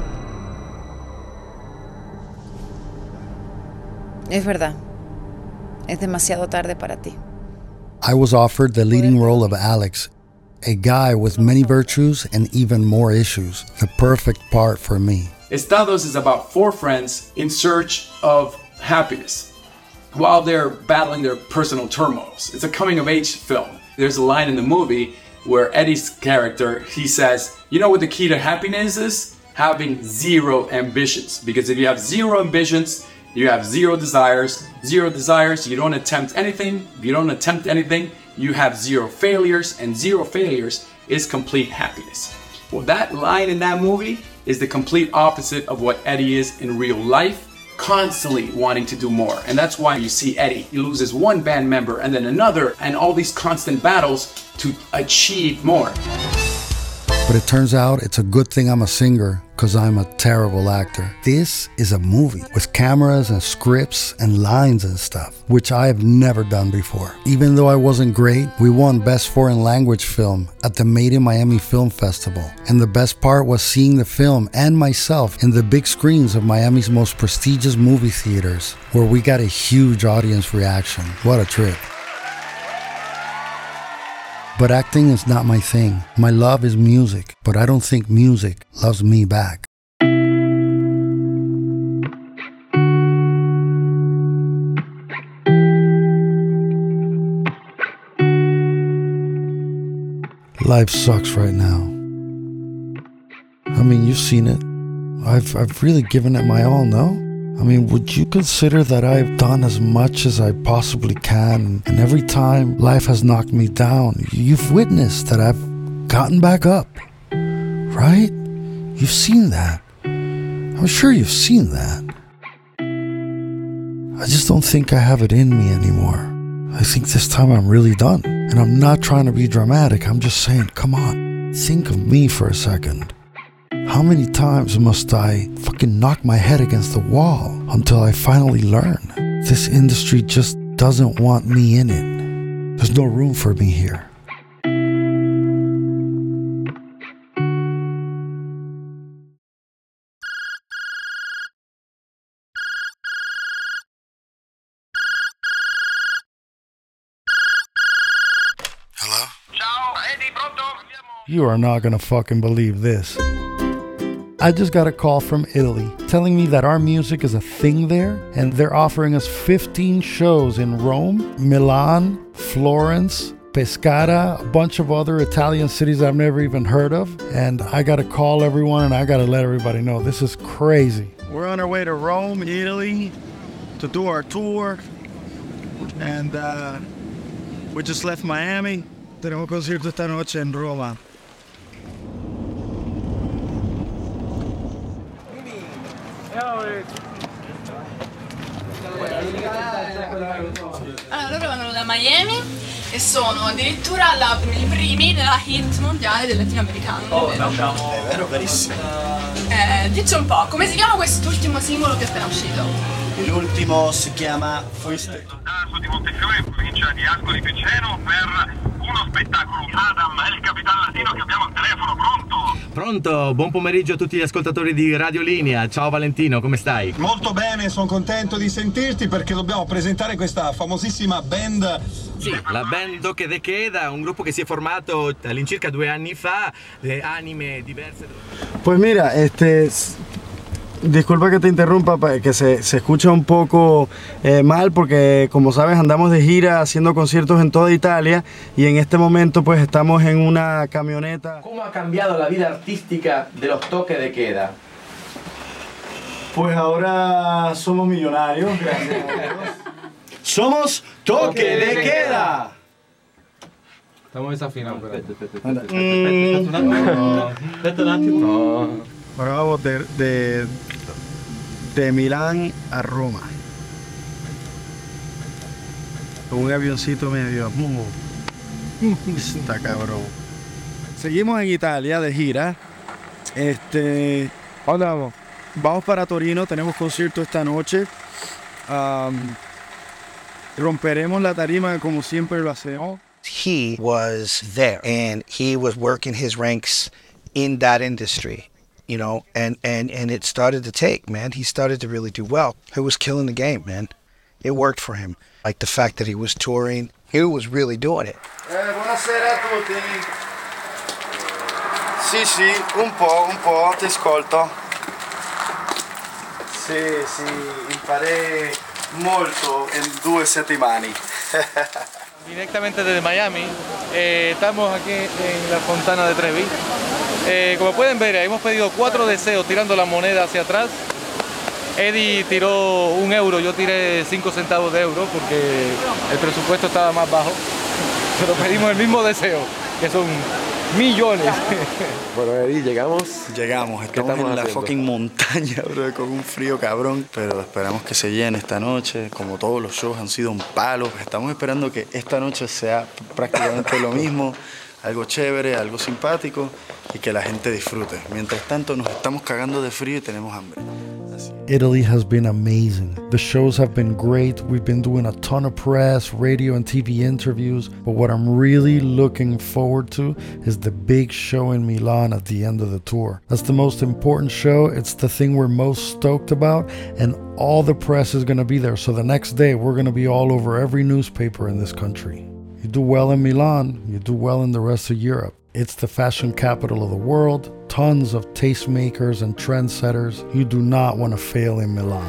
Es verdad. Es demasiado tarde para ti. I was offered the leading role of Alex, a guy with many virtues and even more issues, the perfect part for me. Estados is about 4 friends in search of happiness while they're battling their personal turmoils. It's a coming-of-age film. There's a line in the movie where Eddie's character, he says, you know what the key to happiness is? Having 0 ambitions. Because if you have 0 ambitions, you have 0 desires. 0 desires, you don't attempt anything. If you don't attempt anything, you have 0 failures, and 0 failures is complete happiness. Well, that line in that movie is the complete opposite of what Eddie is in real life, constantly wanting to do more. And that's why you see Eddie, he loses 1 band member and then another, and all these constant battles to achieve more. But it turns out it's a good thing I'm a singer, because I'm a terrible actor. This is a movie with cameras and scripts and lines and stuff, which I have never done before. Even though I wasn't great, we won Best Foreign Language Film at the Made in Miami Film Festival. And the best part was seeing the film and myself in the big screens of Miami's most prestigious movie theaters, where we got a huge audience reaction. What a trip. But acting is not my thing. My love is music, but I don't think music loves me back. Life sucks right now. I mean, you've seen it. I've really given it my all, no? I mean, would you consider that I've done as much as I possibly can, and every time life has knocked me down, you've witnessed that I've gotten back up, right? You've seen that. I'm sure you've seen that. I just don't think I have it in me anymore. I think this time I'm really done. And I'm not trying to be dramatic, I'm just saying, come on, think of me for a second. How many times must I fucking knock my head against the wall until I finally learn? This industry just doesn't want me in it. There's no room for me here. Hello? Ciao, Eddie, pronto? You are not gonna fucking believe this. I just got a call from Italy telling me that our music is a thing there, and they're offering us 15 shows in Rome, Milan, Florence, Pescara, a bunch of other Italian cities I've never even heard of. And I gotta call everyone and I gotta let everybody know, this is crazy. We're on our way to Rome, Italy, to do our tour. And we just left Miami. Tenemos concierto esta noche en Roma. Allora, loro vengono da Miami e sono addirittura i primi nella hit mondiale del latinoamericano. Oh, È vero, verissimo. Dici un po', come si chiama quest'ultimo singolo che è appena uscito? L'ultimo si chiama Fuiste. Di Montefiore, in provincia di Ascoli Piceno, per uno spettacolo. Adam è il capitano latino che abbiamo al telefono, pronto? Pronto, buon pomeriggio a tutti gli ascoltatori di Radio Linea. Ciao Valentino, come stai? Molto bene, sono contento di sentirti perché dobbiamo presentare questa famosissima band. Sì, la band Toque de Queda, un gruppo che si è formato all'incirca 2 anni fa, anime diverse. Pues mira, disculpa que te interrumpa, que se escucha un poco mal porque como sabes andamos de gira haciendo conciertos en toda Italia y en este momento pues estamos en una camioneta. ¿Cómo ha cambiado la vida artística de los Toque de Queda? Pues ahora somos millonarios, gracias a Dios. Somos Toque de Queda. Estamos desafinados. Ahora vamos de Milán a Roma. Con un avioncito medio. Está cabrón. Seguimos en Italia de gira. ¿Dónde vamos? Vamos para Torino, tenemos concierto esta noche. Romperemos la tarima como siempre lo hacemos. He was there and he was working his ranks in that industry. You know, and it started to take, man. He started to really do well. He was killing the game, man. It worked for him. Like the fact that he was touring, he was really doing it. Buonasera a tutti. Sì, un po', ti ascolto. Sì, imparé molto en 2 settimane. Directamente desde Miami, estamos aquí en la Fontana de Trevi. Como pueden ver, hemos pedido 4 deseos tirando la moneda hacia atrás. Eddie tiró 1 euro, yo tiré 5 centavos de euro porque el presupuesto estaba más bajo. Pero pedimos el mismo deseo, que son millones. Bueno, Eddie, llegamos. Estamos en la fucking montaña, bro, con un frío cabrón. Pero esperamos que se llene esta noche. Como todos los shows han sido un palo. Estamos esperando que esta noche sea prácticamente lo mismo. algo chévere, algo simpático y que la gente disfrute. Mientras tanto, nos estamos cagando de frío y tenemos hambre. Italy has been amazing. The shows have been great. We've been doing a ton of press, radio, and TV interviews. But what I'm really looking forward to is the big show in Milan at the end of the tour. That's the most important show. It's the thing we're most stoked about, and all the press is going to be there. So the next day, we're going to be all over every newspaper in this country. You do well in Milan, you do well in the rest of Europe. It's the fashion capital of the world, tons of tastemakers and trendsetters. You do not want to fail in Milan.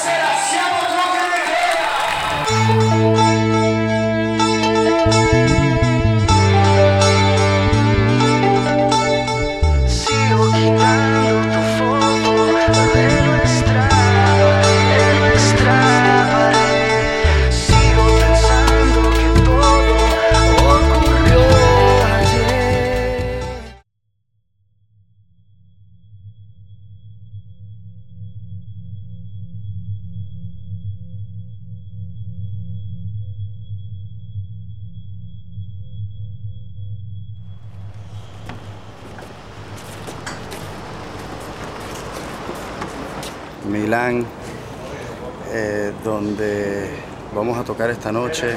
Milán, donde vamos a tocar esta noche.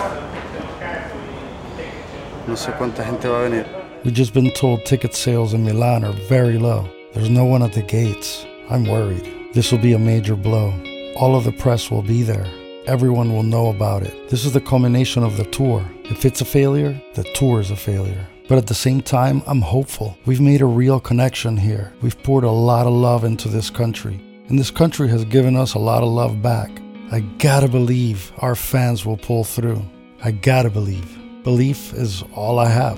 No sé cuánta gente va a venir. We've just been told ticket sales in Milan are very low. There's no one at the gates. I'm worried. This will be a major blow. All of the press will be there. Everyone will know about it. This is the culmination of the tour. If it's a failure, the tour is a failure. But at the same time, I'm hopeful. We've made a real connection here. We've poured a lot of love into this country. And this country has given us a lot of love back. I gotta believe our fans will pull through. I gotta believe. Belief is all I have.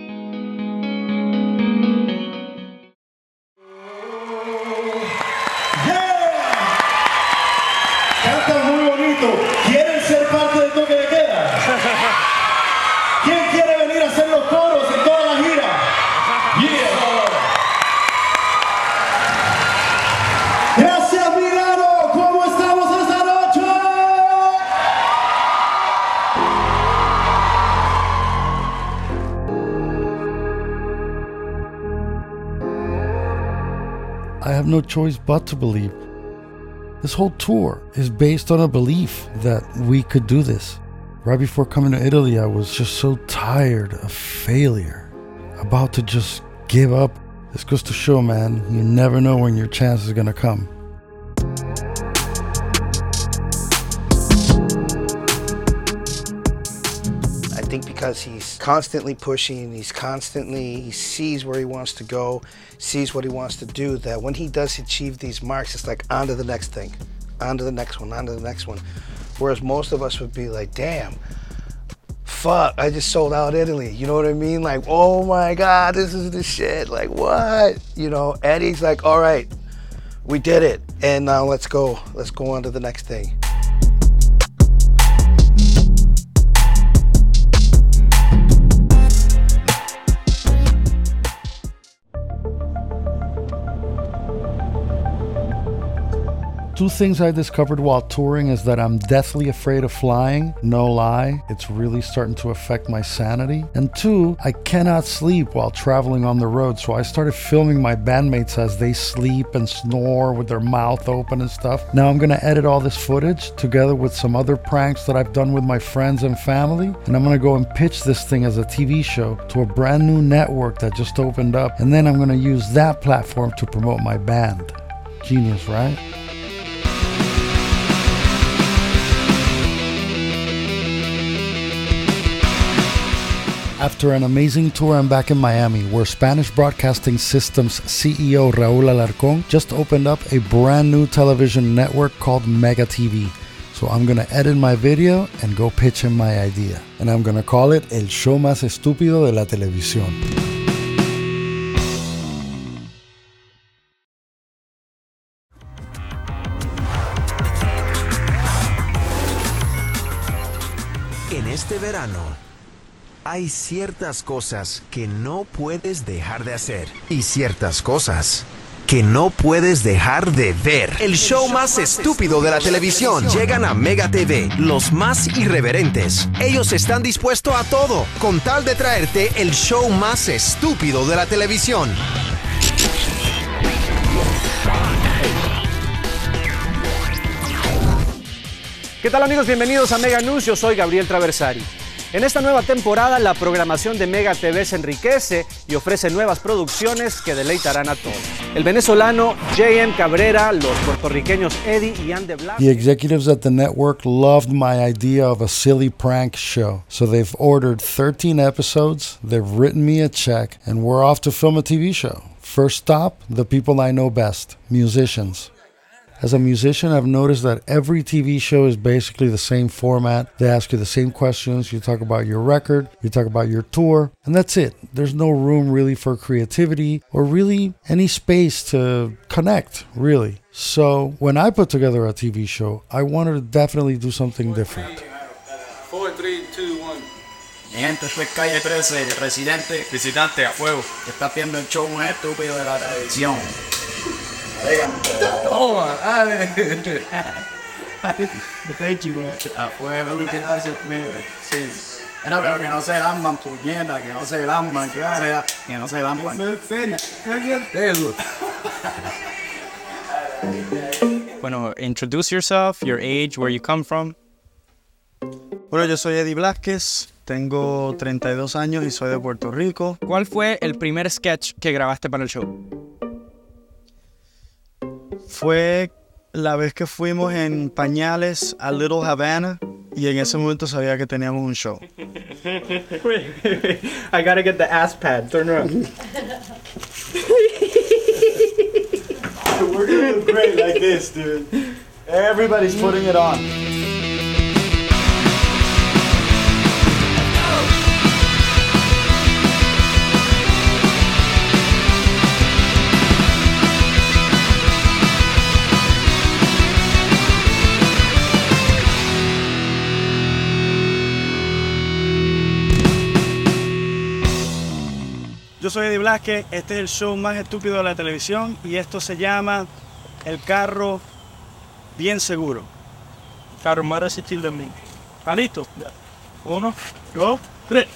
Cantan muy bonito. ¿Quieren ser parte del toque de queda? ¿Quién quiere venir a hacer los coros en toda la gira? Yeah. Gracias, Milano. ¿Cómo estamos esta noche? I have no choice but to believe. This whole tour is based on a belief that we could do this. Right before coming to Italy, I was just so tired of failure, about to just give up. This goes to show, man, you never know when your chance is gonna come. I think because he's constantly pushing, he sees where he wants to go, sees what he wants to do, that when he does achieve these marks, it's like on to the next thing, on to the next one, on to the next one. Whereas most of us would be like, damn, fuck, I just sold out Italy. You know what I mean? Like, oh my God, this is the shit. Like, what? You know, Eddie's like, all right, we did it. And now let's go on to the next thing. Two things I discovered while touring is that I'm deathly afraid of flying. No lie, it's really starting to affect my sanity. And two, I cannot sleep while traveling on the road, so I started filming my bandmates as they sleep and snore with their mouth open and stuff. Now I'm gonna edit all this footage together with some other pranks that I've done with my friends and family, and I'm gonna go and pitch this thing as a TV show to a brand new network that just opened up, and then I'm gonna use that platform to promote my band. Genius, right? After an amazing tour, I'm back in Miami, where Spanish Broadcasting System's CEO Raúl Alarcón just opened up a brand new television network called Mega TV. So I'm gonna edit my video and go pitch him my idea. And I'm gonna call it El Show Más Estúpido de la Televisión. En este verano, hay ciertas cosas que no puedes dejar de hacer y ciertas cosas que no puedes dejar de ver. El show más estúpido de la televisión. Llegan a Mega TV, los más irreverentes. Ellos están dispuestos a todo, con tal de traerte el show más estúpido de la televisión. ¿Qué tal, amigos? Bienvenidos a Mega News. Yo soy Gabriel Traversari. En esta nueva temporada, la programación de Mega TV se enriquece y ofrece nuevas producciones que deleitarán a todos. El venezolano J.M. Cabrera, los puertorriqueños Eddie y Andy Black. The executives at the network loved my idea of a silly prank show, so they've ordered 13 episodes, they've written me a check, and we're off to film a TV show. First stop, the people I know best, musicians. As a musician, I've noticed that every TV show is basically the same format. They ask you the same questions. You talk about your record, you talk about your tour, and that's it. There's no room really for creativity or really any space to connect, really. So when I put together a TV show, I wanted to definitely do something different. 4, 3, 2, 1. Mi gente, soy Calle 13, residente. Visitante a fuego. Está viendo el show más estúpido de la televisión. Toma, dale. A fuego, sí. Pero que no se lamban, puñeta, que no se lamban, que no se lamban. Bueno, introduce yourself, your age, where you come from. Bueno, yo soy Eddie Blázquez, tengo 32 años y soy de Puerto Rico. ¿Cuál fue el primer sketch que grabaste para el show? Fue la vez que fuimos en pañales a Little Havana y en ese momento sabía que teníamos un show. I gotta get the ass pad. Turn around. We're gonna look great like this, dude. Everybody's putting it on. Yo soy Eddie Blázquez, este es el show más estúpido de la televisión y esto se llama El Carro Bien Seguro. Carro más resistible de mí. ¿Está listo? 1, 2, 3.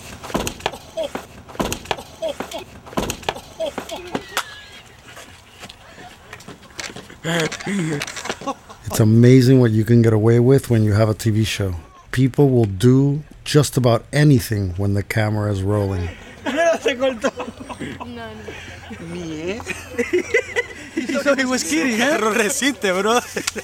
It's amazing what you can get away with when you have a TV show. People will do just about anything when the camera is rolling. Se cortó. Ni he was kidding, ¿eh? Pero resiste, bro.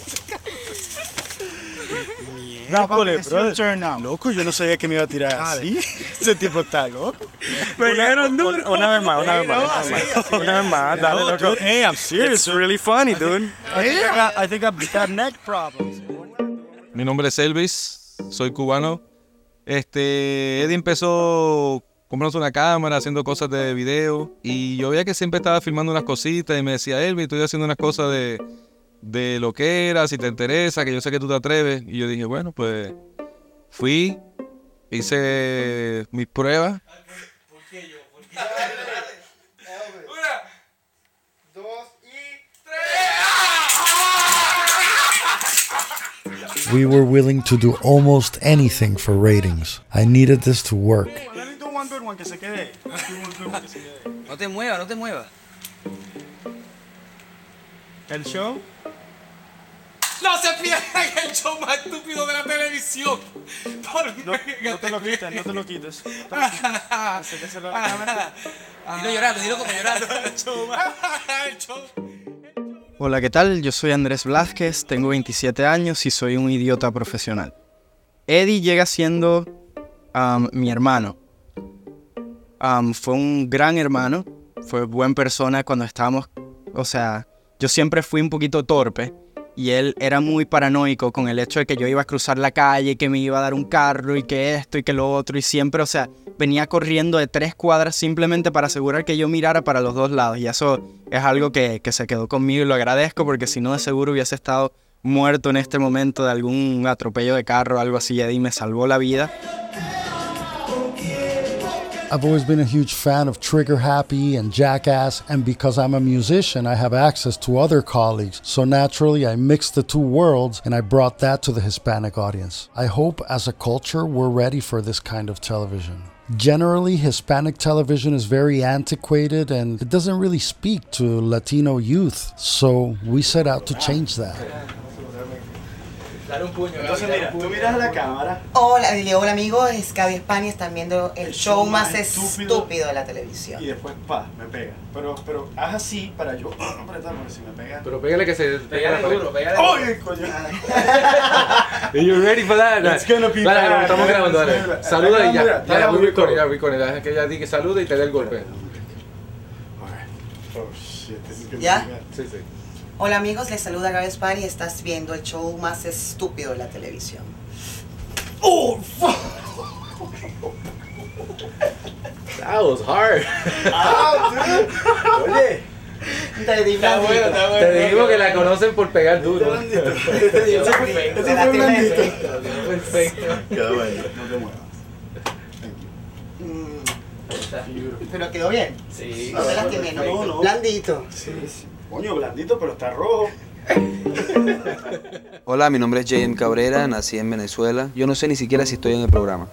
Loco, yo no sabía que me iba a tirar así. Ese tipo está loco. Una vez más. Dale, loco. Hey, I'm serious. It's really funny, dude. I think I've got neck problems. Mi nombre es Elvis, soy cubano. Eddie empezó comprando una cámara, haciendo cosas de video, y yo veía que siempre estaba filmando unas cositas y me decía, Elvis, estoy haciendo unas cosas de lo que era, si te interesa, que yo sé que tú te atreves. Y yo dije, bueno, pues fui, hice mis pruebas. ¿Por qué yo? ¿Por qué? 1, 2 y 3. We were willing to do almost anything for ratings. I needed this to work. Que se quede. No te muevas. ¿El show? ¡No se pierdan el show más estúpido de la televisión! No te lo quites. Dilo como llorando. El show. Hola, ¿qué tal? Yo soy Andrés Blázquez, tengo 27 años y soy un idiota profesional. Eddie llega siendo mi hermano. Fue un gran hermano, fue buena persona cuando estábamos, o sea, yo siempre fui un poquito torpe y él era muy paranoico con el hecho de que yo iba a cruzar la calle y que me iba a dar un carro y que esto y que lo otro y siempre, o sea, venía corriendo de 3 cuadras simplemente para asegurar que yo mirara para los dos lados y eso es algo que se quedó conmigo y lo agradezco porque si no de seguro hubiese estado muerto en este momento de algún atropello de carro o algo así. Eddie me salvó la vida. I've always been a huge fan of Trigger Happy and Jackass, and because I'm a musician, I have access to other colleagues. So naturally, I mixed the two worlds and I brought that to the Hispanic audience. I hope as a culture, we're ready for this kind of television. Generally, Hispanic television is very antiquated and it doesn't really speak to Latino youth. So we set out to change that. Entonces, mira, tú miras a la cámara. Hola, dile hola amigos, es Gaby España, están viendo el show más estúpido de la televisión. Y después, me pega. Pero haz así para yo apretar, porque si me pega. Pero pégale que se pega duro, pégale. ¡Ay, coño! Are you ready for that? It's gonna be dale, bad. estamos grabando, dale. Saluda y ya. Ya, we record it. Deja que ella diga que salude y te dé el golpe. Oh shit, this is gonna ¿Ya? be bad. Sí, sí. Hola amigos, les saluda Gaby España y estás viendo el show más estúpido de la televisión. Oh, fuck! That was hard. Oye. Te di blandito. Te dijimos que la conocen por pegar duro. Ese fue blandito. Perfecto. Quedó bueno, no te muevas. Pero quedó bien. Sí. No te lastimé, ¿no? No. Blandito. Sí. Coño, blandito, pero está rojo. Hola, mi nombre es J.M. Cabrera, nací en Venezuela. Yo no sé ni siquiera si estoy en el programa.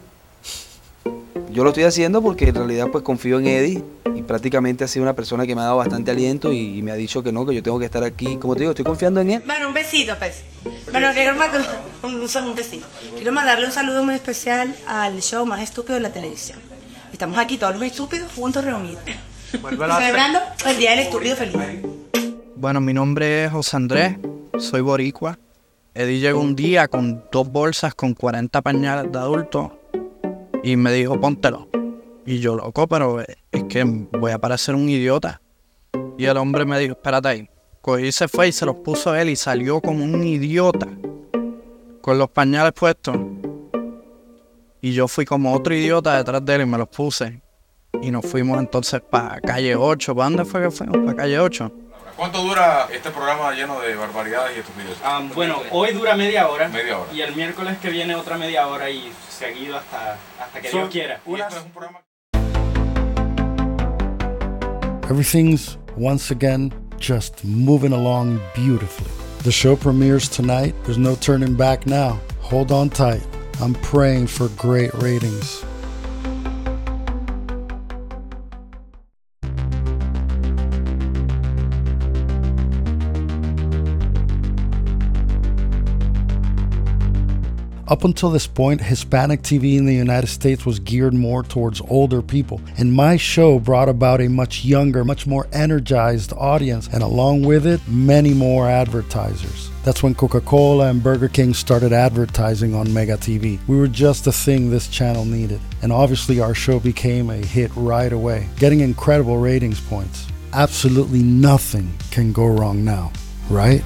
Yo lo estoy haciendo porque en realidad pues confío en Eddie y prácticamente ha sido una persona que me ha dado bastante aliento y me ha dicho que no, que yo tengo que estar aquí. Como te digo, estoy confiando en él. Bueno, un besito, pues. Bueno, quiero mandar un besito. Quiero mandarle un saludo muy especial al show más estúpido de la televisión. Estamos aquí todos los estúpidos juntos reunidos. Celebrando el Día del Estúpido Feliz. Bueno, mi nombre es José Andrés, soy boricua. Eddie llegó un día con 2 bolsas con 40 pañales de adulto y me dijo, póntelo. Y yo, loco, pero es que voy a parecer un idiota. Y el hombre me dijo, espérate ahí. Cogí y se fue y se los puso él y salió como un idiota con los pañales puestos. Y yo fui como otro idiota detrás de él y me los puse. Y nos fuimos entonces para calle 8. ¿Para dónde fue que fuimos? Para calle 8. ¿Cuánto dura este programa lleno de barbaridades y estupideces? Bueno, hoy dura media hora. Media hora. Y el miércoles que viene otra media hora y seguido hasta que Dios quiera. Y esto es un programa... Everything's, once again, just moving along beautifully. The show premieres tonight. There's no turning back now. Hold on tight. I'm praying for great ratings. Up until this point, Hispanic TV in the United States was geared more towards older people, and my show brought about a much younger, much more energized audience, and along with it, many more advertisers. That's when Coca-Cola and Burger King started advertising on Mega TV. We were just the thing this channel needed, and obviously our show became a hit right away, getting incredible ratings points. Absolutely nothing can go wrong now, right?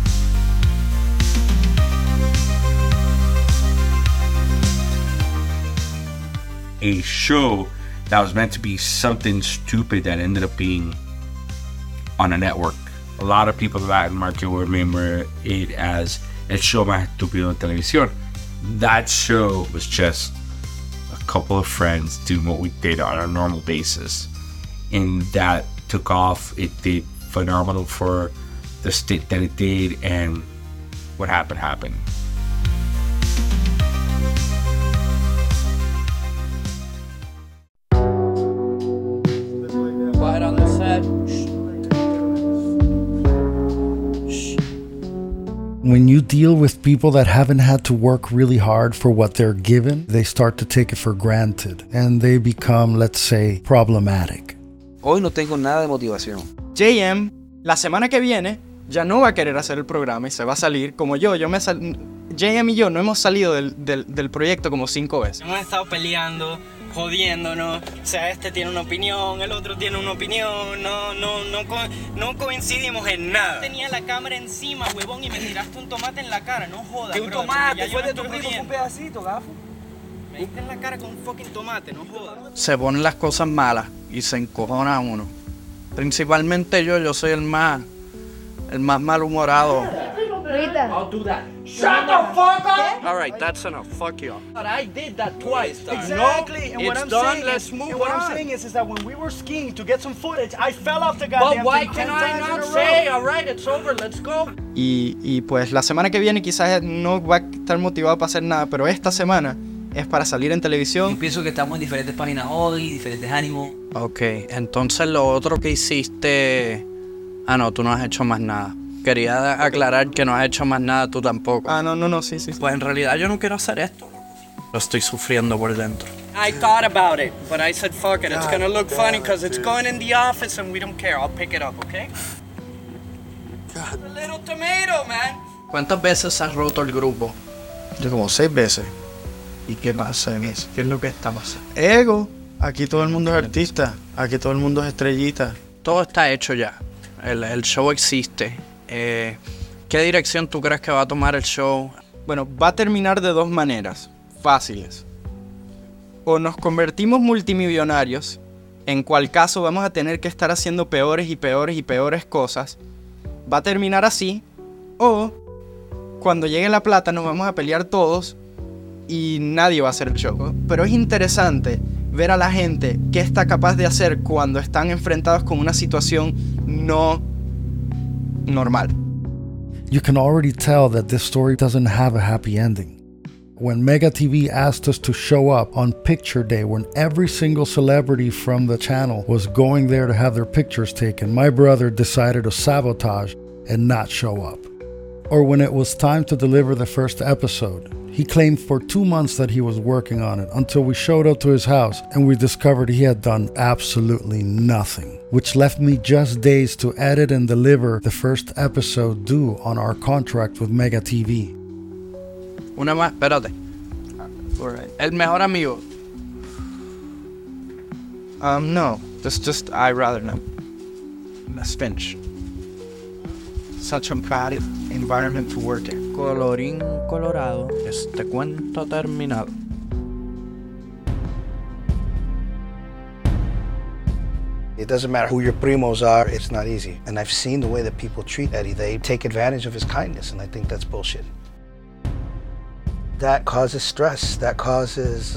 A show that was meant to be something stupid that ended up being on a network. A lot of people in the Latin market will remember it as El Show Más Estúpido en Televisión. That show was just a couple of friends doing what we did on a normal basis. And that took off. It did phenomenal for the state that it did, and what happened happened. Quiet on the set. When you deal with people that haven't had to work really hard for what they're given, they start to take it for granted and they become, let's say, problematic. Hoy no tengo nada de motivación. JM, la semana que viene, ya no va a querer hacer el programa y se va a salir como yo. JM y yo no hemos salido del proyecto como 5 veces. Hemos estado peleando, jodiéndonos. O sea, este tiene una opinión, el otro tiene una opinión. No coincidimos en nada. Tenía la cámara encima, huevón, y me tiraste un tomate en la cara. No jodas, ¿Qué un tomate? Fue de tu primo, fue un pedacito, gafo. Me diste en la cara con un fucking tomate, no jodas. Se ponen las cosas malas y se encojona uno. Principalmente yo soy el más malhumorado I'll do that. Shut the fuck up! All right, that's enough. Fuck you. But I did that twice. Exactly. No, And what it's I'm done. saying Let's is, move and what on. I'm saying is that when we were skiing to get some footage, I fell off the goddamn But why thing can 10 I times in not a row. say, all right, it's over, let's go? Y pues la semana que viene quizás no va a estar motivado para hacer nada, pero esta semana es para salir en televisión. Yo pienso que estamos en diferentes páginas hoy, diferentes ánimos. Ok, entonces lo otro que hiciste... Ah, no, tú no has hecho más nada. Quería aclarar que no has hecho más nada tú tampoco. Ah, no, sí. Pues en realidad yo no quiero hacer esto. Lo estoy sufriendo por dentro. I thought about it, but I said, fuck it. It's gonna look funny because it's going in the office and we don't care. I'll pick it up, okay? A little tomato, man. ¿Cuántas veces has roto el grupo? Yo como 6 veces. ¿Y qué pasa en eso? ¿Qué es lo que está pasando? Ego. Aquí todo el mundo es artista. Aquí todo el mundo es estrellita. Todo está hecho ya. El show existe. ¿Qué dirección tú crees que va a tomar el show? Bueno, va a terminar de 2 maneras fáciles. O nos convertimos multimillonarios, en cual caso vamos a tener que estar haciendo peores y peores y peores cosas. Va a terminar así. O cuando llegue la plata nos vamos a pelear todos y nadie va a hacer el show. Pero es interesante ver a la gente qué está capaz de hacer cuando están enfrentados con una situación no normal. You can already tell that this story doesn't have a happy ending. When Mega TV asked us to show up on picture day when every single celebrity from the channel was going there to have their pictures taken, my brother decided to sabotage and not show up. Or when it was time to deliver the first episode, he claimed for 2 months that he was working on it until we showed up to his house and we discovered he had done absolutely nothing, which left me just days to edit and deliver the first episode due on our contract with Mega TV. Una más, espérate. El mejor amigo. No. Just I rather not. Let's finish. Such a bad environment to work in. Colorín colorado, este cuento terminado. It doesn't matter who your primos are, it's not easy. And I've seen the way that people treat Eddie. They take advantage of his kindness, and I think that's bullshit. That causes stress. That causes,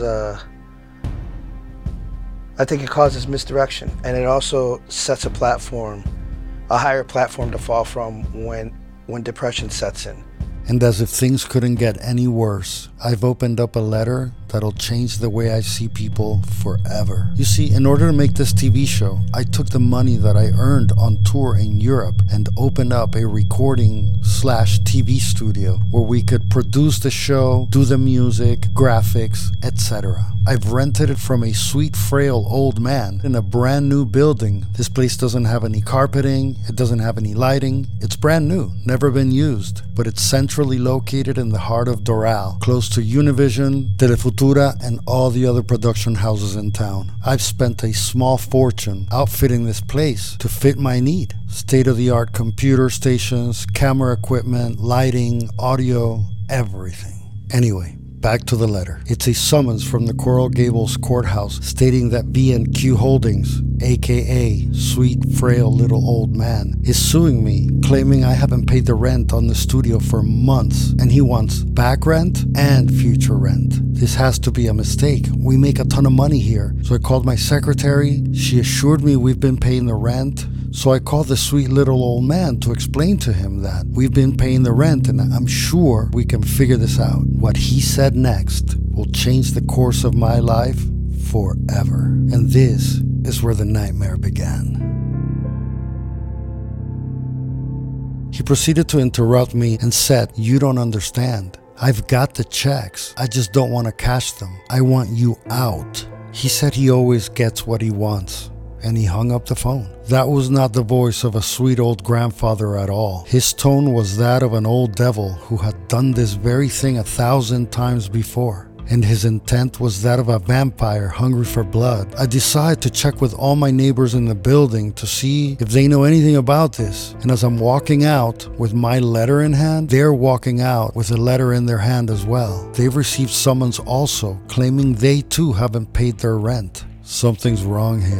I think it causes misdirection. And it also sets a platform, a higher platform to fall from when depression sets in. And as if things couldn't get any worse, I've opened up a letter that'll change the way I see people forever. You see, in order to make this TV show, I took the money that I earned on tour in Europe and opened up a recording/TV studio where we could produce the show, do the music, graphics, etc. I've rented it from a sweet, frail old man in a brand new building. This place doesn't have any carpeting, it doesn't have any lighting. It's brand new, never been used, but it's centrally located in the heart of Doral, close to Univision, Telefutura, and all the other production houses in town. I've spent a small fortune outfitting this place to fit my need. State-of-the-art computer stations, camera equipment, lighting, audio, everything. Anyway, back to the letter. It's a summons from the Coral Gables courthouse stating that B&Q Holdings, aka Sweet Frail Little Old Man, is suing me, claiming I haven't paid the rent on the studio for months, and he wants back rent and future rent. This has to be a mistake. We make a ton of money here. So I called my secretary. She assured me we've been paying the rent. So I called the sweet little old man to explain to him that we've been paying the rent and I'm sure we can figure this out. What he said next will change the course of my life forever. And this is where the nightmare began. He proceeded to interrupt me and said, "You don't understand. I've got the checks. I just don't want to cash them. I want you out." He said he always gets what he wants. And he hung up the phone. That was not the voice of a sweet old grandfather at all. His tone was that of an old devil who had done this very thing 1,000 times before. And his intent was that of a vampire hungry for blood. I decided to check with all my neighbors in the building to see if they know anything about this. And as I'm walking out with my letter in hand, they're walking out with a letter in their hand as well. They've received summons also, claiming they too haven't paid their rent. Something's wrong here.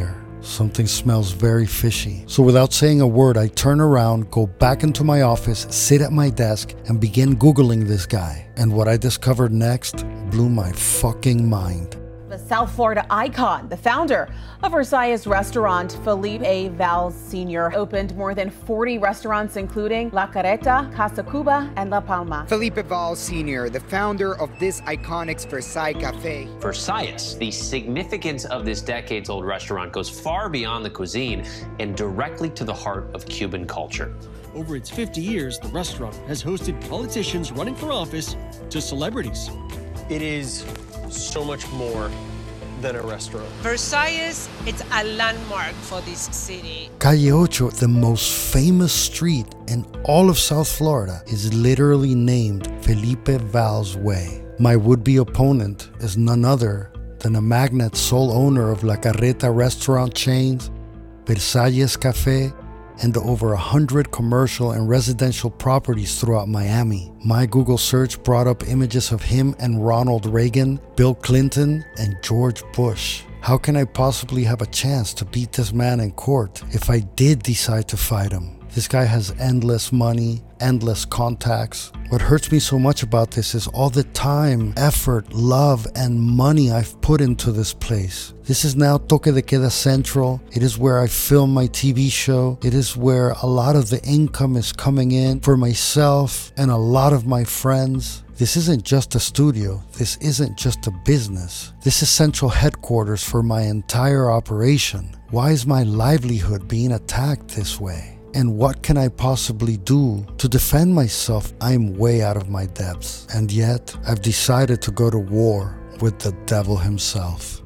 something smells very fishy. So without saying a word, I turn around, go back into my office, sit at my desk, and begin Googling this guy. And what I discovered next blew my fucking mind. The South Florida icon, the founder of Versailles restaurant, Felipe Valls Sr., opened more than 40 restaurants, including La Carreta, Casa Cuba, and La Palma. Felipe Valls Sr., the founder of this iconic Versailles Cafe. Versailles, the significance of this decades-old restaurant goes far beyond the cuisine and directly to the heart of Cuban culture. Over its 50 years, the restaurant has hosted politicians running for office to celebrities. It is so much more than a restaurant. Versailles, it's a landmark for this city. Calle Ocho, the most famous street in all of South Florida, is literally named Felipe Valls Way. My would-be opponent is none other than a magnate sole owner of La Carreta restaurant chains, Versailles Cafe, and the over 100 commercial and residential properties throughout Miami. My Google search brought up images of him and Ronald Reagan, Bill Clinton, and George Bush. How can I possibly have a chance to beat this man in court if I did decide to fight him? This guy has endless money, endless contacts. What hurts me so much about this is all the time, effort, love, and money I've put into this place. This is now Toque de Queda Central. It is where I film my TV show. It is where a lot of the income is coming in for myself and a lot of my friends. This isn't just a studio. This isn't just a business. This is central headquarters for my entire operation. Why is my livelihood being attacked this way? And what can I possibly do to defend myself? I'm way out of my depths. And yet, I've decided to go to war with the devil himself.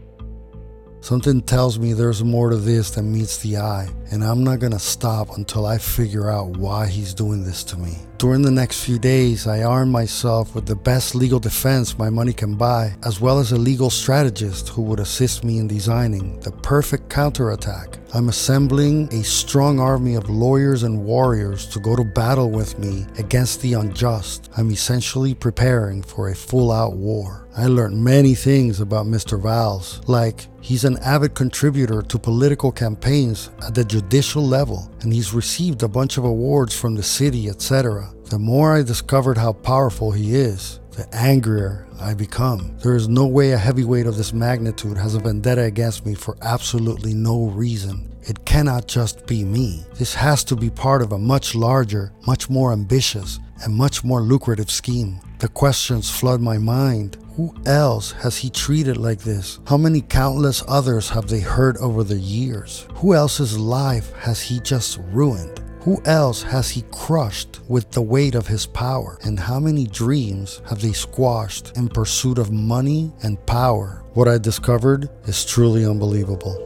Something tells me there's more to this than meets the eye, and I'm not gonna stop until I figure out why he's doing this to me. During the next few days, I arm myself with the best legal defense my money can buy, as well as a legal strategist who would assist me in designing the perfect counterattack. I'm assembling a strong army of lawyers and warriors to go to battle with me against the unjust. I'm essentially preparing for a full-out war. I learned many things about Mr. Valls, like he's an avid contributor to political campaigns at the judicial level, and he's received a bunch of awards from the city, etc. The more I discovered how powerful he is, the angrier I become. There is no way a heavyweight of this magnitude has a vendetta against me for absolutely no reason. It cannot just be me. This has to be part of a much larger, much more ambitious, and much more lucrative scheme. The questions flood my mind. Who else has he treated like this? How many countless others have they hurt over the years? Who else's life has he just ruined? Who else has he crushed with the weight of his power? And how many dreams have they squashed in pursuit of money and power? What I discovered is truly unbelievable.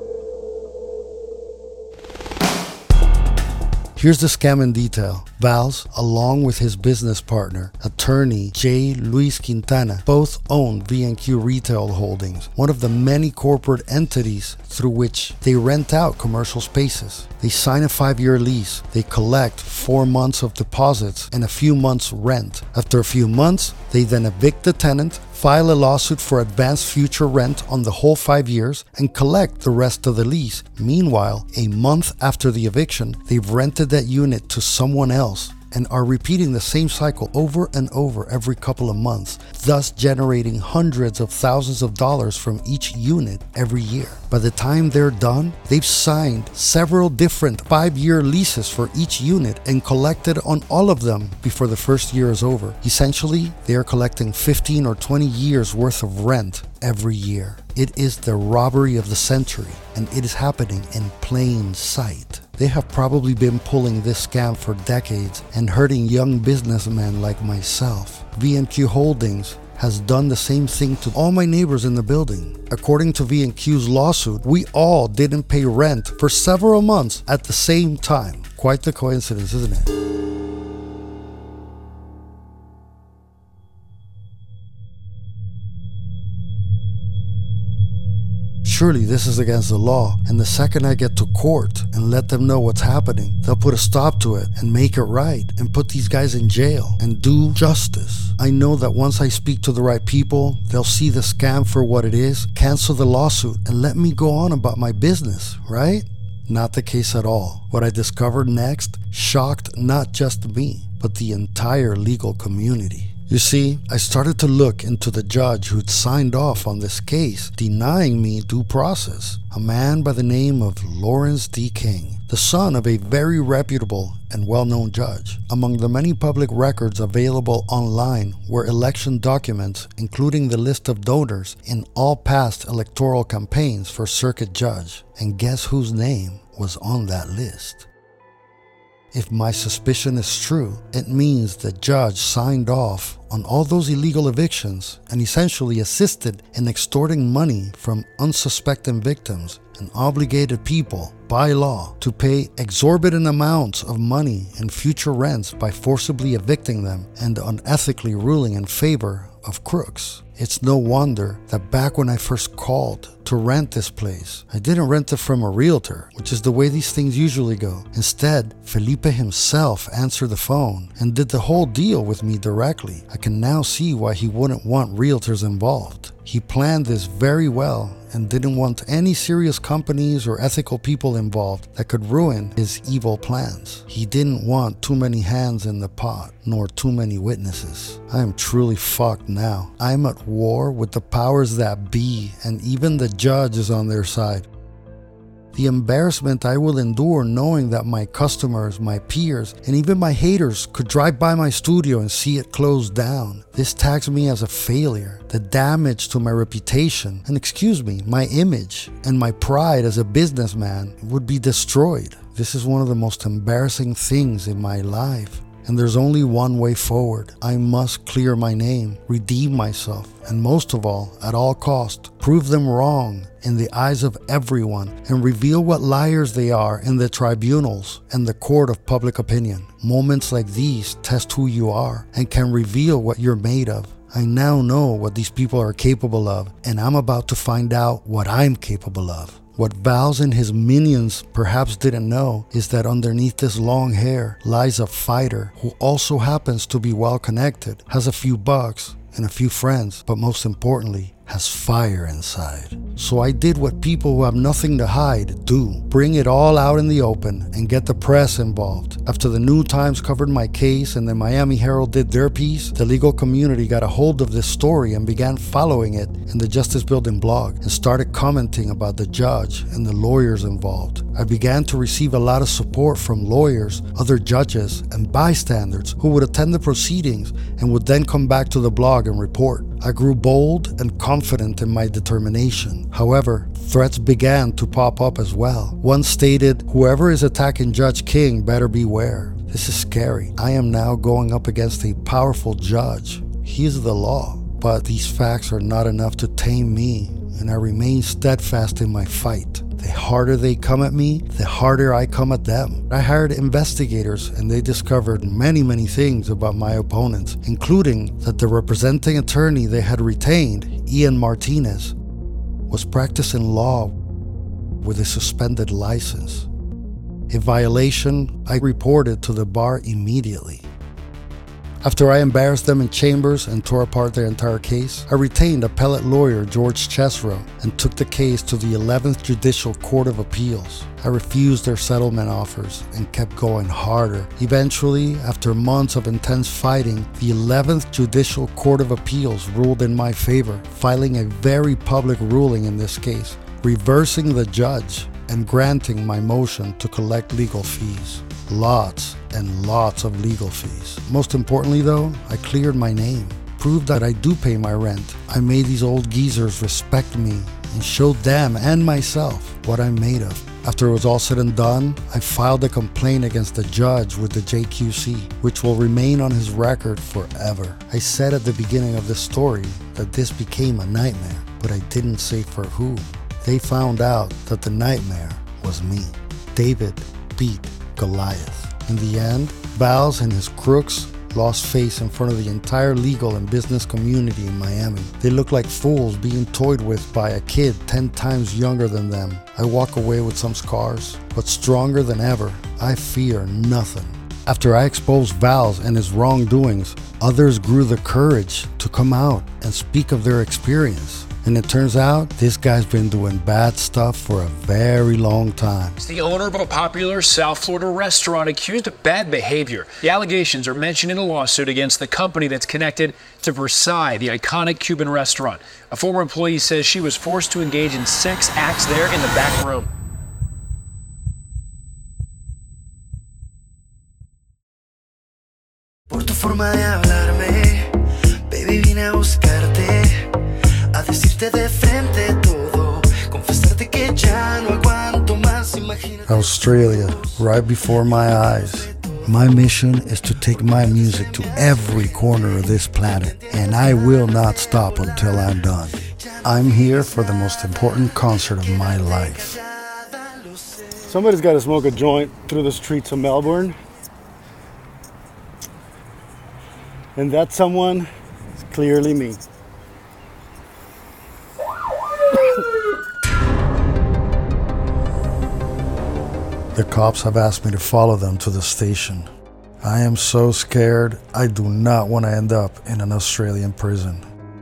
Here's the scam in detail. Valls, along with his business partner, attorney J. Luis Quintana, both own V&Q Retail Holdings, one of the many corporate entities through which they rent out commercial spaces. They sign a 5-year lease, they collect 4 months of deposits and a few months rent. After a few months, they then evict the tenant, file a lawsuit for advanced future rent on the whole 5 years, and collect the rest of the lease. Meanwhile, a month after the eviction, they've rented that unit to someone else and are repeating the same cycle over and over every couple of months, thus generating hundreds of thousands of dollars from each unit every year. By the time they're done, they've signed several different 5-year leases for each unit and collected on all of them before the first year is over. Essentially, they are collecting 15 or 20 years worth of rent every year. It is the robbery of the century, and it is happening in plain sight. They have probably been pulling this scam for decades and hurting young businessmen like myself. V&Q Holdings has done the same thing to all my neighbors in the building. According to V&Q's lawsuit, we all didn't pay rent for several months at the same time. Quite the coincidence, isn't it? Surely this is against the law, and the second I get to court and let them know what's happening, they'll put a stop to it and make it right and put these guys in jail and do justice. I know that once I speak to the right people, they'll see the scam for what it is, cancel the lawsuit, and let me go on about my business, right? Not the case at all. What I discovered next shocked not just me, but the entire legal community. You see, I started to look into the judge who'd signed off on this case, denying me due process, a man by the name of Lawrence D. King, the son of a very reputable and well-known judge. Among the many public records available online were election documents, including the list of donors in all past electoral campaigns for circuit judge. And guess whose name was on that list? If my suspicion is true, it means the judge signed off on all those illegal evictions and essentially assisted in extorting money from unsuspecting victims and obligated people by law to pay exorbitant amounts of money in future rents by forcibly evicting them and unethically ruling in favor of crooks. It's no wonder that back when I first called to rent this place, I didn't rent it from a realtor, which is the way these things usually go. Instead, Felipe himself answered the phone and did the whole deal with me directly. I can now see why he wouldn't want realtors involved. He planned this very well and didn't want any serious companies or ethical people involved that could ruin his evil plans. He didn't want too many hands in the pot, nor too many witnesses. I am truly fucked now. I'm at war with the powers that be, and even the judge is on their side. The embarrassment I will endure knowing that my customers, my peers, and even my haters could drive by my studio and see it closed down. This tags me as a failure. The damage to my reputation, and excuse me, my image, and my pride as a businessman would be destroyed. This is one of the most embarrassing things in my life. And there's only one way forward. I must clear my name, redeem myself, and most of all, at all cost, prove them wrong in the eyes of everyone and reveal what liars they are in the tribunals and the court of public opinion. Moments like these test who you are and can reveal what you're made of. I now know what these people are capable of, and I'm about to find out what I'm capable of. What Val's and his minions perhaps didn't know is that underneath this long hair lies a fighter who also happens to be well connected, has a few bucks and a few friends, but most importantly, has fire inside. So I did what people who have nothing to hide do. Bring it all out in the open and get the press involved. After the New Times covered my case and the Miami Herald did their piece, the legal community got a hold of this story and began following it in the Justice Building blog and started commenting about the judge and the lawyers involved. I began to receive a lot of support from lawyers, other judges, and bystanders who would attend the proceedings and would then come back to the blog and report. I grew bold and confident in my determination. However, threats began to pop up as well. One stated, "Whoever is attacking Judge King better beware." This is scary. I am now going up against a powerful judge. He is the law. But these facts are not enough to tame me, and I remain steadfast in my fight. The harder they come at me, the harder I come at them. I hired investigators and they discovered many things about my opponents, including that the representing attorney they had retained, Ian Martinez, was practicing law with a suspended license. A violation I reported to the bar immediately. After I embarrassed them in chambers and tore apart their entire case, I retained appellate lawyer George Chesrow and took the case to the 11th Judicial Court of Appeals. I refused their settlement offers and kept going harder. Eventually, after months of intense fighting, the 11th Judicial Court of Appeals ruled in my favor, filing a very public ruling in this case, reversing the judge and granting my motion to collect legal fees. Lots and lots of legal fees. Most importantly though, I cleared my name, proved that I do pay my rent. I made these old geezers respect me and showed them and myself what I'm made of. After it was all said and done, I filed a complaint against the judge with the JQC, which will remain on his record forever. I said at the beginning of this story that this became a nightmare, but I didn't say for who. They found out that the nightmare was me. David beat Goliath. In the end, Val's and his crooks lost face in front of the entire legal and business community in Miami. They look like fools being toyed with by a kid 10 times younger than them. I walk away with some scars, but stronger than ever. I fear nothing. After I exposed Val's and his wrongdoings, others grew the courage to come out and speak of their experience. And it turns out, this guy's been doing bad stuff for a very long time. He's the owner of a popular South Florida restaurant accused of bad behavior. The allegations are mentioned in a lawsuit against the company that's connected to Versailles, the iconic Cuban restaurant. A former employee says she was forced to engage in sex acts there in the back room. Por tu forma de hablarme, baby, vine a buscarte, a decirte de frente todo, confesarte que ya no aguanto más, imagínate. Australia, right before my eyes. My mission is to take my music to every corner of this planet, and I will not stop until I'm done. I'm here for the most important concert of my life. Somebody's got to smoke a joint through the streets of Melbourne. And that someone is clearly me. The cops have asked me to follow them to the station. I am so scared. I do not want to end up in an Australian prison.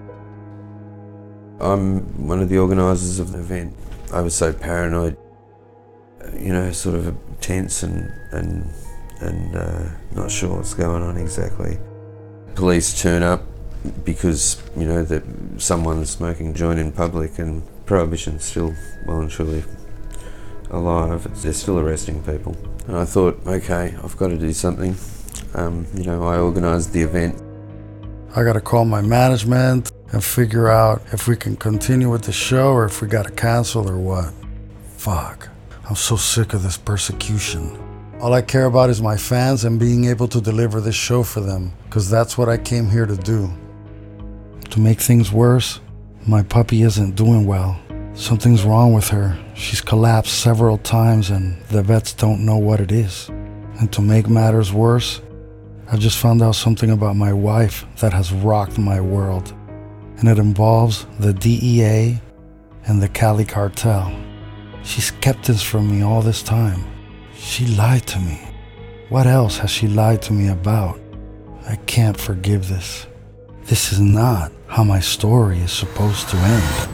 I'm one of the organisers of the event. I was so paranoid, you know, sort of tense and not sure what's going on exactly. Police turn up because, you know, that someone's smoking a joint in public, and Prohibition's still well and truly alive. They're still arresting people. And I thought, okay, I've got to do something. You know, I organised the event. I gotta call my management and figure out if we can continue with the show or if we gotta cancel or what. Fuck, I'm so sick of this persecution. All I care about is my fans and being able to deliver this show for them, because that's what I came here to do. To make things worse, my puppy isn't doing well. Something's wrong with her. She's collapsed several times and the vets don't know what it is. And to make matters worse, I've just found out something about my wife that has rocked my world. And it involves the DEA and the Cali cartel. She's kept this from me all this time. She lied to me. What else has she lied to me about? I can't forgive this. This is not how my story is supposed to end.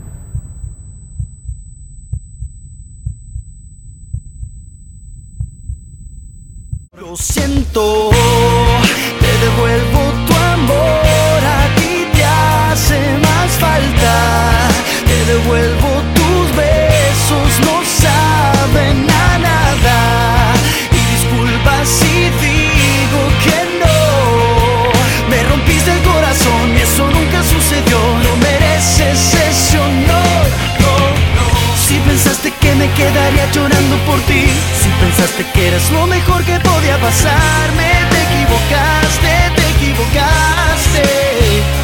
Lo siento, te devuelvo tu amor, a ti te hace más falta. Te devuelvo tus besos, no saben a nada. Y disculpa si digo que no. Me rompiste el corazón y eso nunca sucedió. No mereces ese honor, no, no. Si pensaste que me quedaría llorando por ti, si pensaste que eras lo mejor que podía pasarme, te equivocaste, te equivocaste.